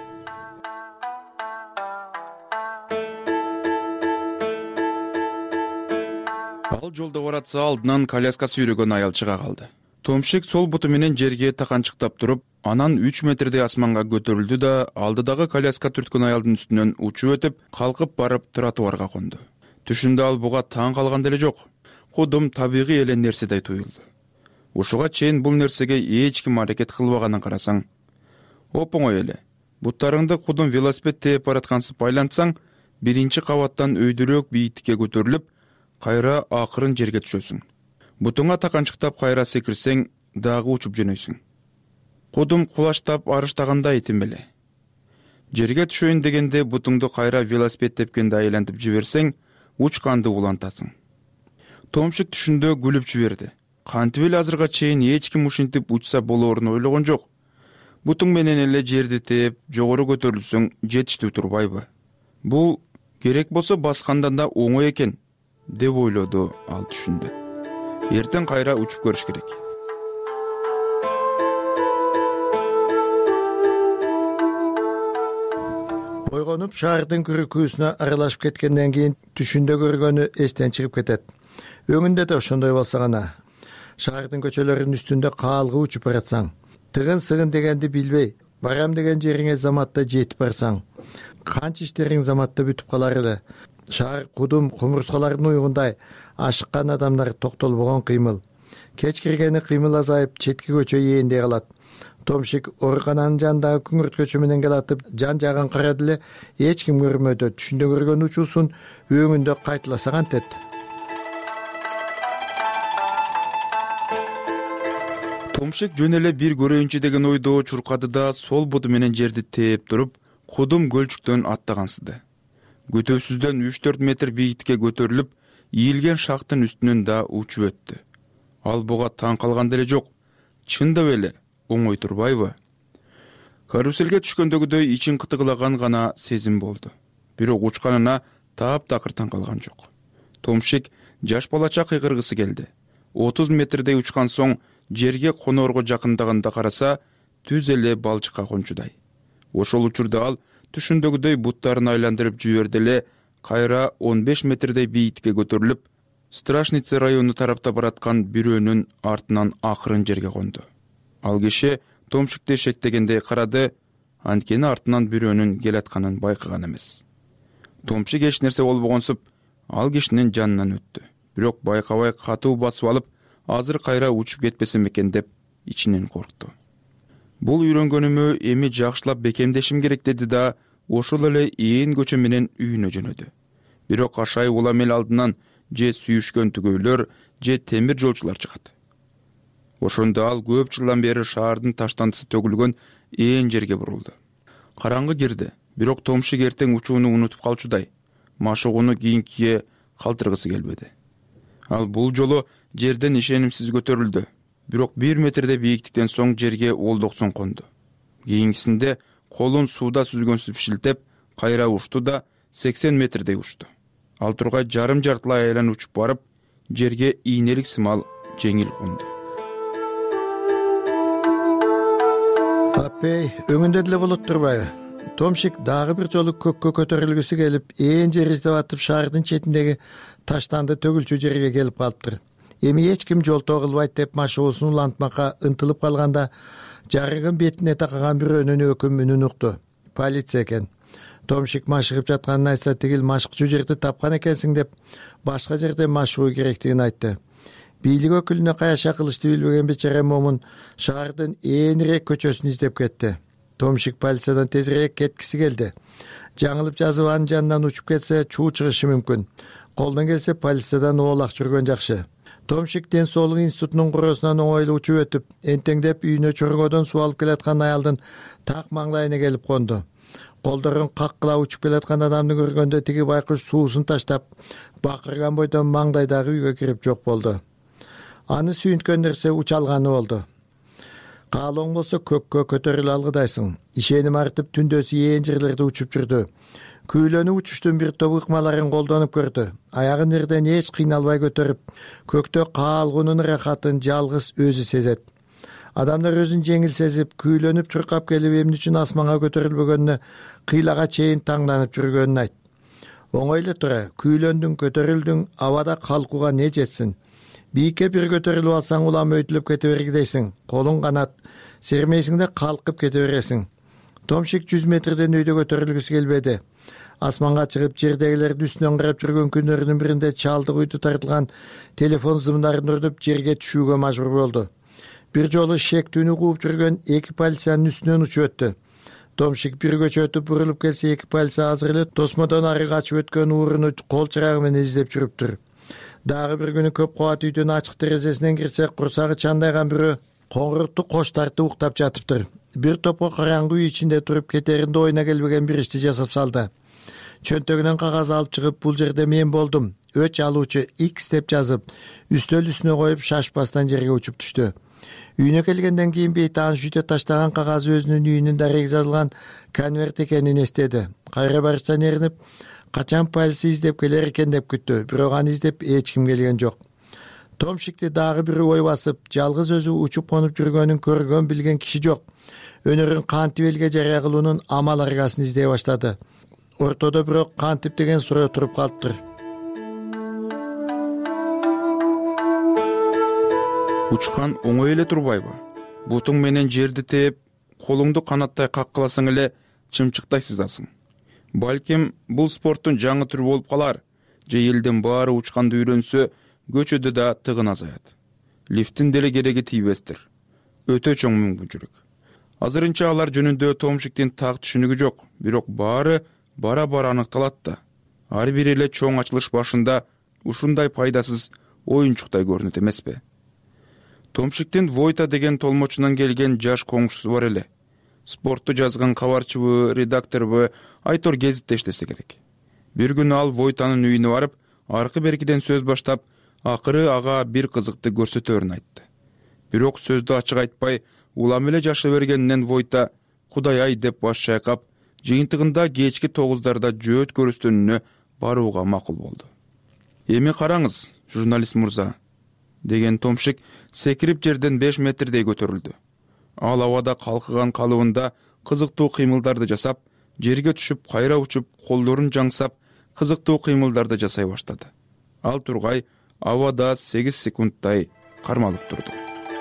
Ал жолдо баратса алдынан коляска сүйрөгөн аял чыга калды. Томшик сол буту менен жерге таканчыктап туруп, анан үч метрдей асманга көтөрүлдү да алдыдагы коляска түрткөн аялдын үстүнөн учуп өтүп, калкып барып тротуарга конду. Түшүндө ал буга таң калган деле жок. Кудум табигый эле нерседей туюлду. Ушуга чейин бул нерсеге эч ким аракет кылбаганын карасаң, оп-оңой эле. Буттарыңды кудум велосипед тээп бараткансып байлантсаң, биринчи кабаттан өйдүрөөк бийиктикке көтөрүлүп, кайра акырын жерге түшөсүң. Бутуңа таканчыктап кайра секирсең, дагы учуп жөнөйсүң. Кудум кулаштап арыштаганда этим эле. Жерге түшөйүн дегенде бутуңду кайра велосипед тепкенде айлантып жиберсең, учканды улантасың. Томшик түшүндө күлүп жиберди. Кантип эле азырга чейин эч ким ушинтип учса болоорун ойлогон жок. Бутуң менен эле жерди теп, жогору көтөрүлсөң жетиштүү турбайбы? Бул керек болсо баскандан да оңой экен, деп ойлоду ал түшүндө. Эртең кайра учуп көрүш керек. Ойгонуп шаардын күрүкүүсүнө аралашып кеткенден кийин түшүндө көргөнү эстен чыгып кетет. Өңүндө да ошондой болсо гана. Шаардын көчөлөрүнүн үстүндө каалгы учуп баратсаң, тыгын-сыгын дегенди билбей, барам деген жериңе заматта жетип барсаң, канча иштериң заматта бүтүп калар эле. Шаар кудум кумурскалардын уйгундай ашыккан адамдар токтолбогон кыймыл. Кеч киргени кыймыл азайып, четки көчө ээндей калат. Томшик оорукананын жанындагы күңүрткөчө менен келатып, жан жагын карады эле, эч ким көрмөдү. Түшүндө көргөн учуусун өңүндө кайталаса кантет. Томшик жөн эле бир көрөйүнчү деген ойдо чуркады да сол буту менен жерди тээп туруп, кудум көлчүктөн аттагансыды. Көтөбүсүздөн үч төрт метр бийиктикке көтөрүлүп, ийилген шахтын үстүнөн да учуп өттү. Ал буга таң калган деле жок. Чындап эле оңой турбайбы? Каруселге түшкөндөгүдөй ичин кытыгылаган гана сезим болду. Бирок учканына таап-такыр таң калган жок. Томшик жаш балача кыйгыргысы келди. отуз метрдей учкан соң жерге коноорго жакындаганда караса, түз эле балчыкка кончудай. Ошол учурда ал түшүндөгүдөй буттарын айландырып жиберди эле, кайра он беш метрдей бийиктикке көтөрүлүп, Страшница району тарапта бараткан бирөөнүн артынан акырын жерге конду. Ал киши Томшикти шектегендей карады, анткени артынан бирөөнүн келатканын байкаган эмес. Томшик эч нерсе болбогонсуп, ал кишинин жанынан өттү. Бирок байкабай катуу басып алып, азыр кайра учуп кетпесем экен деп ичинен коркту. Бул үйрөнгөнүмө эми жакшылап бекемдешим керек деди да, ошол эле ээн көчө менен үйүнө жөнөдү. Бирок ашай улам эл алдынан же сүйүшкөн түгөйлөр, же темир жолчулар чыгат. Ошондо ал көп жылдан бери шаардын таштандысы төгүлгөн ээн жерге бурулду. Караңгы кирди, бирок Томшик эртең учууну унутуп калчудай, машыгууну кийинкиге калтыргысы келбеди. Ал бул жолу жерден ишенимсиз көтөрүлдү. Бирок бир метрде бийиктиктен соң жерге олдоксон конду. Кийинкисинде колун сууда сүзгөнсүп шилтеп, кайра ушту да сексен метрдей ушту. Ал тургай жарым жартылай айлан учуп барып, жерге ийнелик сымал жеңил конду. Апей, өңүндө деле болот турбайбы? Томшик дагы бир жолу көккө көтөрүлгүсү келип, ээн жер издеп атып шаардын четиндеги таштанды төгүлчү жерге келип калыптыр. Эми эч ким жолтоо кылбайт деп машыгуусун улантмакка ынтылып калганда, жарыгын бетине такаган бирөөнүн өкүм үнүн укту. Полиция экен. Томшик машыгып жатканын айтса, тигил машыкчу жерди тапкан экенсиң деп, башка жерде машыгуу керектигин айтты. Бийлик өкүлүнө каяша кылышты билбеген бечара момун шаардын ээнирээк көчөсүн издеп кетти. Томшик полициядан тезирээк кеткиси келди. Жаңылып жазып анын жанынан учуп кетсе, чуу чыгышы мүмкүн. Колдон келсе полициядан оолак жүргөн жакшы. Томшик ден соолук институтунун короосунан оңойлуу учуп өтүп, энтеңдеп үйүнө чоргодон суу алып келаткан аялдын так маңдайына келип конду. Колдорун каккыла учуп келаткан адамды көргөндө тиги байкуш суусун таштап, бакырган бойдон маңдайдагы үйгө кирип жок болду. Аны сүйүнткөн нерсе учалганы болду. Каалооң болсо көккө көтөрүлө алгыдайсың. Ишеним артып түндөсү ээн жерлерде учуп жүрдү. Күйлөнүп учуштун бир топ ыкмаларын колдонуп көрдү. Аягын жерден эч кыйналбай көтөрүп, көктө каалгуунун рахатын жалгыз өзү сезет. Адамдар өзүн жеңил сезип, күйлөнүп чуркап келип, эмне үчүн асманга көтөрүлбөгөнүнө кыйлага чейин таңданып жүргөнүн айт. Оңой эле тура, күйлөндүң, көтөрүлдүң, абада калкууга не жетсин? Бийикке бир көтөрүлүп алсаң, улам өйтүлүп кете бергидейсиң. Колуң канат, сермейсиң да калкып кете бересиң. Томшик жүз метрден өйдө көтөрүлгүсү келбеди. Асманга чыгып, жердегилердин үстүнөн карап жүргөн күндөрүнүн биринде чалдык үйдү тартылган телефон зымдарын урдуп жерге түшүүгө мажбур болду. Бир жолу шектүүнү кууп жүргөн эки полициянын үстүнөн учуп өттү. Томшик бир көчө өтүп бурулуп келсе, эки полиция азыр эле тосмодон ары качып өткөн ууруну кол чырагы менен издеп жүрүптүр. Дагы бир күнү көп кабат үйдүн ачык терезесинен кирсе, курсагы чандайган бирөө коңурукту кош тартып уктап жатыптыр. Бир топко караңгы үй ичинде туруп кетеринде оюна келбеген бир ишти жасап салды. Чөнтөгүнөн кагаз алып чыгып, бул жерде мен болдум, өч алуучу X деп жазып, үстөл үстүнө коюп шашпастан жерге учуп түштү. Үйүнө келгенден кийин бейтаан жүйтө таштаган кагазы өзүнүн үйүнүн дареги жазылган конверт экенин эстеди. Кайра барыштан эринип, качан полиция издеп келер экен деп күттү, бирок аны издеп эч ким келген жок. Томшикти дагы бир ой басып, жалгыз өзү учуп конуп жүргөнүн көргөн билген киши жок. Өнөрүн кантип элге жарыя кылуунун амал аргасын издей баштады. Ортодо бирок кантип деген суроо туруп калыптыр. Учкан оңой эле турбайбы? Бутуң менен жерди тээп, колуңду канаттай каккыласаң эле чымчыктай сызасың. Балким бул спорттун жаңы түрү болуп калар. Же элдин баары учканды үйрөнсө, көчөдө да тыгын азаят. Лифтин деле кереги тийбестир. Өтө чоң мүмкүнчүлүк. Азырынча алар жөнүндө Томшиктин так түшүнүгү жок, бирок баары бара-бара аныкталат да. Ар бири эле чоң ачылыш башында ушундай пайдасыз оюнчуктай көрүнөт эмеспи? Томшиктин Войта деген толмочунан келген жаш коңшусу бар эле. Спортту жазган кабарчыбы, редакторбу, Айтор гезитте иштесе керек. Бир күнү ал Войтанын үйүнө барып, аркы беркиден сөз баштап, акыры ага бир кызыкты көрсөтөрүн айтты. Бирок сөздү ачык айтпай, улам эле жашы бергенинен Войта Кудай ай деп баш чайкап, жыйынтыгында кечки тогуздарда жөөт көрүстөнүнө барууга макул болду. Эми караңыз, журналист мырза, деген Томшик секирип жерден беш метрдей көтөрүлдү. Ал абада калкыган калыбында кызыктуу кыймылдарды жасап, жерге түшүп, кайра учуп, колдорун жаңсап, кызыктуу кыймылдарды жасай баштады. Ал тургай абада сегиз секундтай кармалып турду.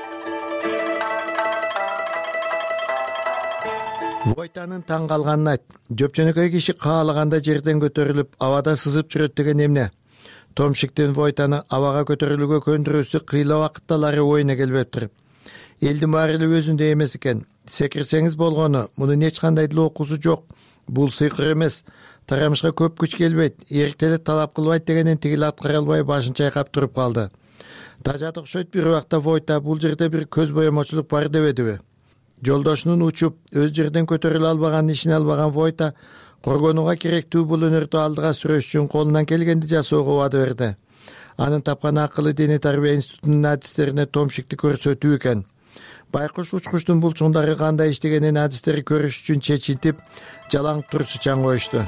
Войтанын таң калганын айт. Жөпчөнөкөй киши каалаганда жерден көтөрүлүп, абада сызып жүрөт деген эмне? Томшиктин Войтаны абага көтөрүлүүгө көндүрүүсү кыйла убакытталары оюна келбептир. Элдин баары эле өзүндө эмес экен. Секирсеңиз болгону, мунун эч кандай деле окуусу жок. Бул сыйкыр эмес. Тарамышка көп күч келбейт, эрктелет талап кылбайт дегенин тигил аткара албай башын чайкап туруп калды. Тажат окшойт бир убакта Войта бул жерде бир көз боемочулук бар дебедиби? Жолдошунун учуп, өз жерден көтөрүлө албаган ишин албаган Войта коргонууга керектүү бул өнөрдү алдыга сүрөш үчүн колунан келгенди жасоого убада берди. Анын тапкан акылы дене тарбия институтунун адистерине Томшикти көрсөтүү экен. Байкуш учкучтун булчуңдары кандай иштегенин адистери көрүш үчүн чечилтип, жалаң турсучан коюшту.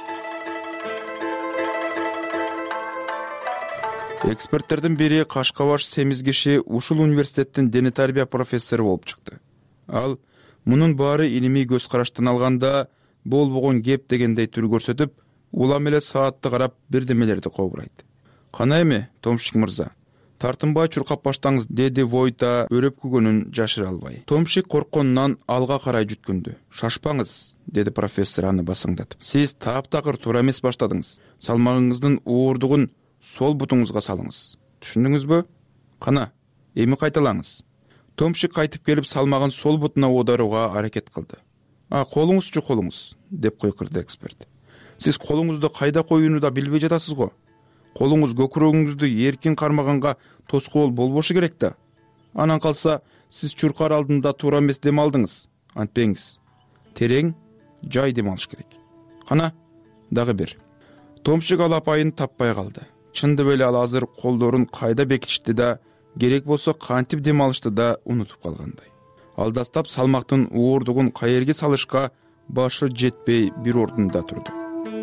Эксперттердин бири Кашкабаш семиз киши ушул университеттин дене тарбия профессору болуп чыкты. Ал мунун баары илимий көз караштан алганда болбогон кеп дегендей түр көрсөтүп, улам эле саатты карап бирдемелерди кобурайт. Кана эми, Томшик мырза, тартынбай чуркап баштаңыз, деди Войта өрөп күгөнүн жашыра албай. Томшик коркконунан алга карай жүткүндү. Шашпаңыз, деди профессор аны басаңдатып. Сиз таптакыр туура эмес баштадыңыз. Салмагыңыздын уурдугун сол бутуңузга салыңыз. Түшүндүңүзбү? Кана, эми кайталаңыз. Томшик кайтып келип салмагын сол бутуна оодарууга аракет кылды. А колуңузчу колуңуз, деп койкурду эксперт. Сиз колуңузду кайда коюуну да билбей жатасыз го. Колуңуз көкүрөгүңүздү эркин кармаганга тоскоол болбошу керек да. Анан калса, сиз чуркар алдында туура эмес дем алдыңыз. Антпеңиз. Терең, жай дем алыш керек. Кана, дагы бир. Томшик ал апайын таппай калды. Чындап эле ал азыр колдорун кайда бекитишти да, керек болсо кантип дем алышты да унутуп калгандай. Алдастап салмактын уурдугун каерге салышка башы жетпей бир ордунда турду.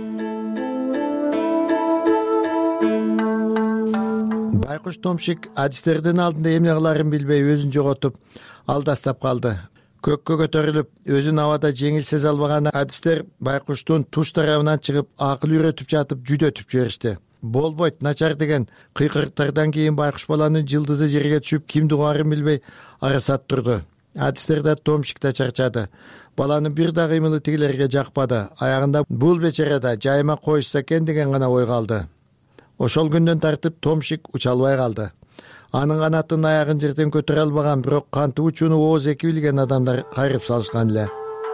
Байкуш Томшик адистердин алдында эмне кыларын билбей өзүн жоготуп, алдастап калды. Көккө көтөрүлүп, өзүн абада жеңил сезе албаган адистер Байкуштун туш тарабынан чыгып, акыл үйрөтүп жатып, жүдөтүп жиберишти. Болбойт, начар деген кыйкырыктардан кийин Байкуш баланын жылдызы жерге түшүп, кимди угарын билбей арасат турду. Адистер да Томшик да чарчады. Баланын бир да кыймылы тигилерге жакпады. Аягында бул бечара да жайма коюшса экен деген гана ой калды. Ошол күндөн тартып Томшик уча албай калды. Анын канатын аягын жерден көтөрө албаган, бирок кантип учууну ооз эки билген адамдар кайрып салышкан эле.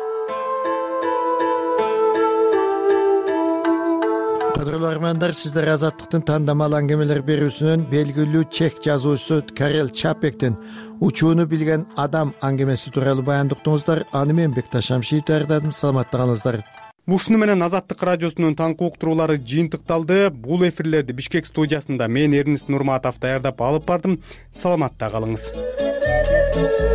Кадырлуу армандар, сиздер Азаттыктын тандамал аңгемелер берүүсүнөн белгилүү чех жазуучусу Карел Чапектин учууну билген адам аңгемеси тууралуу баяндыктыңыздар. Аны мен Бекташ Шамшиев даярдадым. Саламатта калыңыздар. Ушуну менен Азаттык радиосунун таңкы уктуруулары жыйынтыкталды. Бул эфирлерди Бишкек студиясында мен Эрнис Нурматов даярдап алып бардым. Саламатта калыңыз.